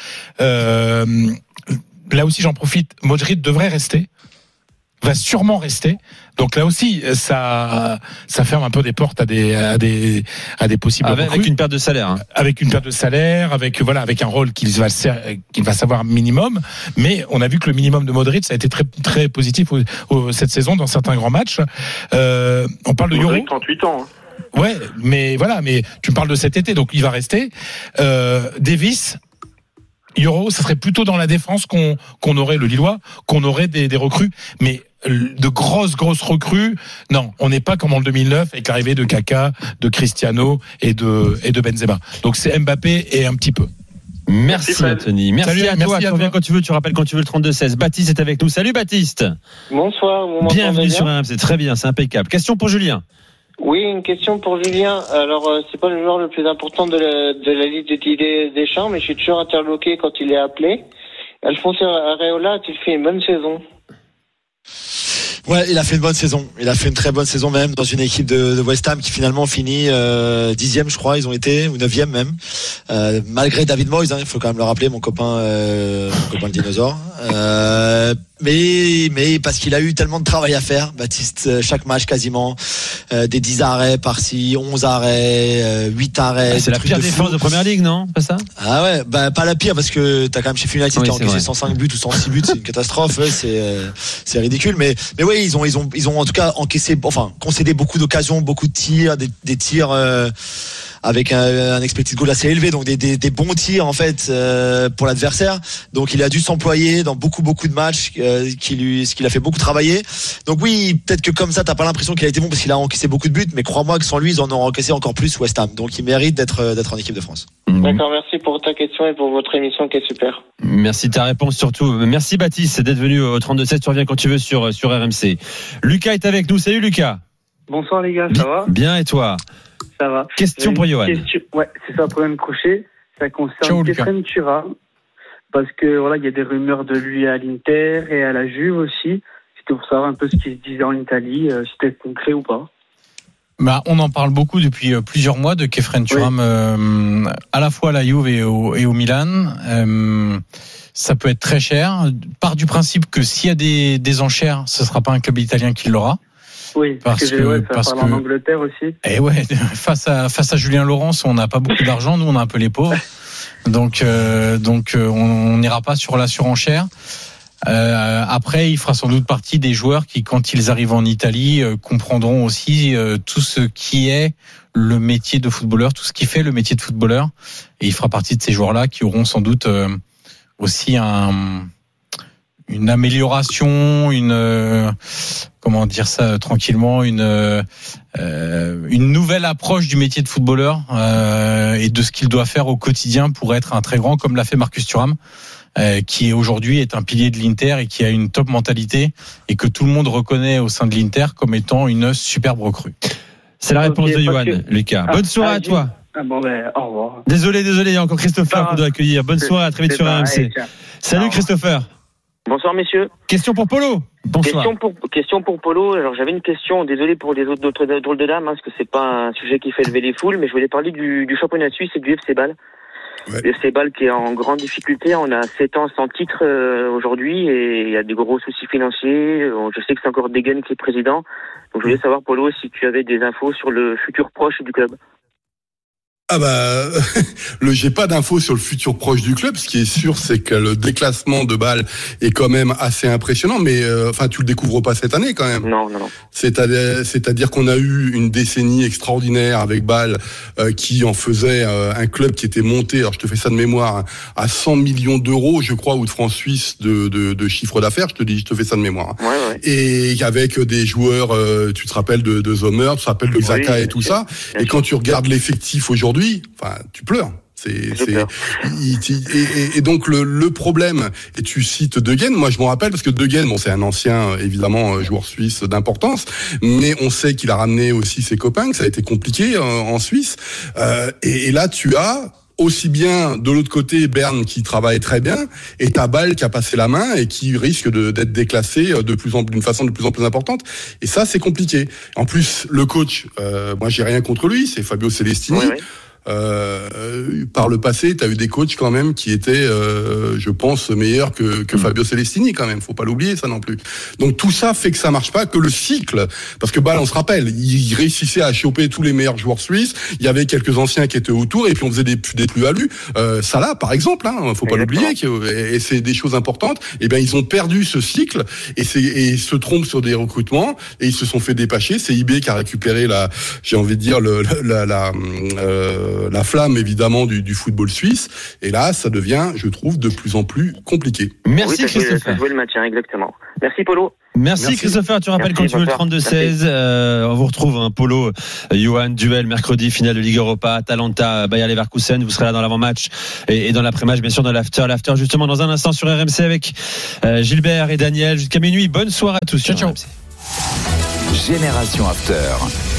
Là aussi, j'en profite, Modric devrait rester, va sûrement rester. Donc là aussi, ça ferme un peu des portes à des possibles recrues. Avec une perte de salaire. Hein. Avec une perte de salaire, avec un rôle qu'il va savoir minimum. Mais on a vu que le minimum de Modric, ça a été très, très positif cette saison dans certains grands matchs. On parle de Euro. 38 ans. Hein. Ouais, mais tu me parles de cet été, donc il va rester. Davis, Euro, ça serait plutôt dans la défense qu'on aurait le Lillois, qu'on aurait des recrues, mais de grosses recrues, non, on n'est pas comme en 2009 avec l'arrivée de Kaka, de Cristiano et de Benzema. Donc c'est Mbappé et un petit peu. Merci Anthony. Merci à toi. Tu reviens quand tu veux, tu rappelles quand tu veux le 32-16. Baptiste est avec nous. Salut Baptiste. Bonsoir. Bienvenue sur RMC. C'est très bien, c'est impeccable. Question pour Julien. Oui, une question pour Julien. Alors, c'est pas le joueur le plus important de la liste de Didier Deschamps, mais je suis toujours interloqué quand il est appelé. Alfonso Areola a-t-il fait une bonne saison? Ouais, il a fait une bonne saison. Il a fait une très bonne saison même dans une équipe de West Ham qui finalement finit 10e, je crois, ils ont été, ou 9e même. Malgré David Moyes, il faut quand même le rappeler, mon copain le dinosaure. Mais parce qu'il a eu tellement de travail à faire, Baptiste, chaque match quasiment, des 10 arrêts par-ci, 11 arrêts, 8 arrêts. C'est la pire défense de Première Ligue, non? Pas ça? Ah ouais, pas la pire parce que t'as quand même Sheffield United qui a encaissé 105 buts ou 106 buts, c'est une catastrophe, c'est ridicule. Mais ouais, ils ont en tout cas concédé beaucoup d'occasions, beaucoup de tirs, des tirs avec un expected goal assez élevé, donc des bons tirs en fait pour l'adversaire. Donc il a dû s'employer dans beaucoup de matchs, ce qui l'a fait beaucoup travailler. Donc oui, peut-être que comme ça t'as pas l'impression qu'il a été bon parce qu'il a encaissé beaucoup de buts, mais crois-moi que sans lui ils en auront encaissé encore plus West Ham. Donc il mérite d'être en équipe de France. D'accord, merci pour ta question et pour votre émission qui est super. Merci de ta réponse surtout. Merci Baptiste d'être venu au 32-7. Tu reviens quand tu veux sur RMC. Lucas est avec nous. Salut Lucas. Bonsoir les gars, ça va? Bien et toi? Ça va. Question pour Johan. Ouais, c'est ça, problème crochet. Ça concerne Kefren Turam. Parce que voilà, il y a des rumeurs de lui à l'Inter et à la Juve aussi. C'était pour savoir un peu ce qui se disait en Italie, si c'était concret ou pas. On en parle beaucoup depuis plusieurs mois de Khéphren Thuram, à la fois à la Juve et au Milan. Ça peut être très cher. Part du principe que s'il y a des enchères, ce sera pas un club italien qui l'aura. Oui, parce que en Angleterre aussi. Et face à Julien Laurence, on n'a pas beaucoup d'argent, nous on a un peu les pauvres. Donc on n'ira pas sur la surenchère. Après, il fera sans doute partie des joueurs qui, quand ils arrivent en Italie, comprendront aussi tout ce qui est le métier de footballeur, tout ce qui fait le métier de footballeur. Et il fera partie de ces joueurs-là qui auront sans doute aussi une amélioration, comment dire ça tranquillement, une nouvelle approche du métier de footballeur et de ce qu'il doit faire au quotidien pour être un très grand, comme l'a fait Marcus Thuram, qui aujourd'hui est un pilier de l'Inter et qui a une top mentalité et que tout le monde reconnaît au sein de l'Inter comme étant une superbe recrue. C'est la réponse de Johan, Lucas. Bonne soirée à toi. Au revoir. Désolé, il y a encore Christopher qu'on doit accueillir. Bonne soirée, à très vite sur RMC. Salut Christopher. Bonsoir messieurs. Question pour Polo. Bonsoir. Question pour Polo. Alors j'avais une question, désolé pour les autres drôles de dames, parce que c'est pas un sujet qui fait lever les foules, mais je voulais parler du championnat suisse et du FC Bâle. Ouais. Le FC Bâle qui est en grande difficulté, on a 7 ans sans titre aujourd'hui et il y a des gros soucis financiers. Je sais que c'est encore Degen qui est président. Donc je voulais savoir Polo si tu avais des infos sur le futur proche du club. J'ai pas d'infos sur le futur proche du club. Ce qui est sûr, c'est que le déclassement de Bâle est quand même assez impressionnant. Mais tu le découvres pas cette année quand même. Non. C'est-à-dire qu'on a eu une décennie extraordinaire avec Bâle qui en faisait un club qui était monté. Alors je te fais ça de mémoire à 100 millions d'euros, je crois, ou de francs suisses de chiffre d'affaires. Je te fais ça de mémoire. Ouais. Et avec des joueurs, tu te rappelles de Sommer, tu te rappelles de Xhaka et tout ça. Et quand tu regardes l'effectif aujourd'hui, tu pleures. Et donc le problème, et tu cites Degen, moi je m'en rappelle parce que Degen, c'est un ancien évidemment joueur suisse d'importance, mais on sait qu'il a ramené aussi ses copains, que ça a été compliqué en Suisse. Et là tu as aussi bien de l'autre côté Berne qui travaille très bien et t'as Bâle qui a passé la main et qui risque d'être déclassé d'une façon de plus en plus importante, et ça c'est compliqué. En plus le coach, moi j'ai rien contre lui, c'est Fabio Celestini. Oui. Par le passé, tu as eu des coachs quand même qui étaient, je pense, meilleurs que Fabio Celestini quand même. Faut pas l'oublier ça non plus. Donc tout ça fait que ça marche pas, que le cycle, parce que Bâle, on se rappelle, il réussissait à choper tous les meilleurs joueurs suisses. Il y avait quelques anciens qui étaient autour et puis on faisait des plus-values. Salah, par exemple, faut pas l'oublier, et c'est des choses importantes. Et ben ils ont perdu ce cycle et ils se trompent sur des recrutements et ils se sont fait dépâcher. C'est IB qui a récupéré la flamme évidemment du football suisse, et là ça devient, je trouve, de plus en plus compliqué. Merci Christopher. Ça jouait le maintien, exactement. Merci Polo. Merci Christopher, tu rappelles quand tu veux le 32-16. On vous retrouve Polo, Johan, duel mercredi, finale de Ligue Europa, Atalanta, Bayer Leverkusen. Vous serez là dans l'avant-match et dans l'après-match, bien sûr dans l'after justement dans un instant sur RMC avec Gilbert et Daniel jusqu'à minuit. Bonne soirée à tous. Ciao. Génération After.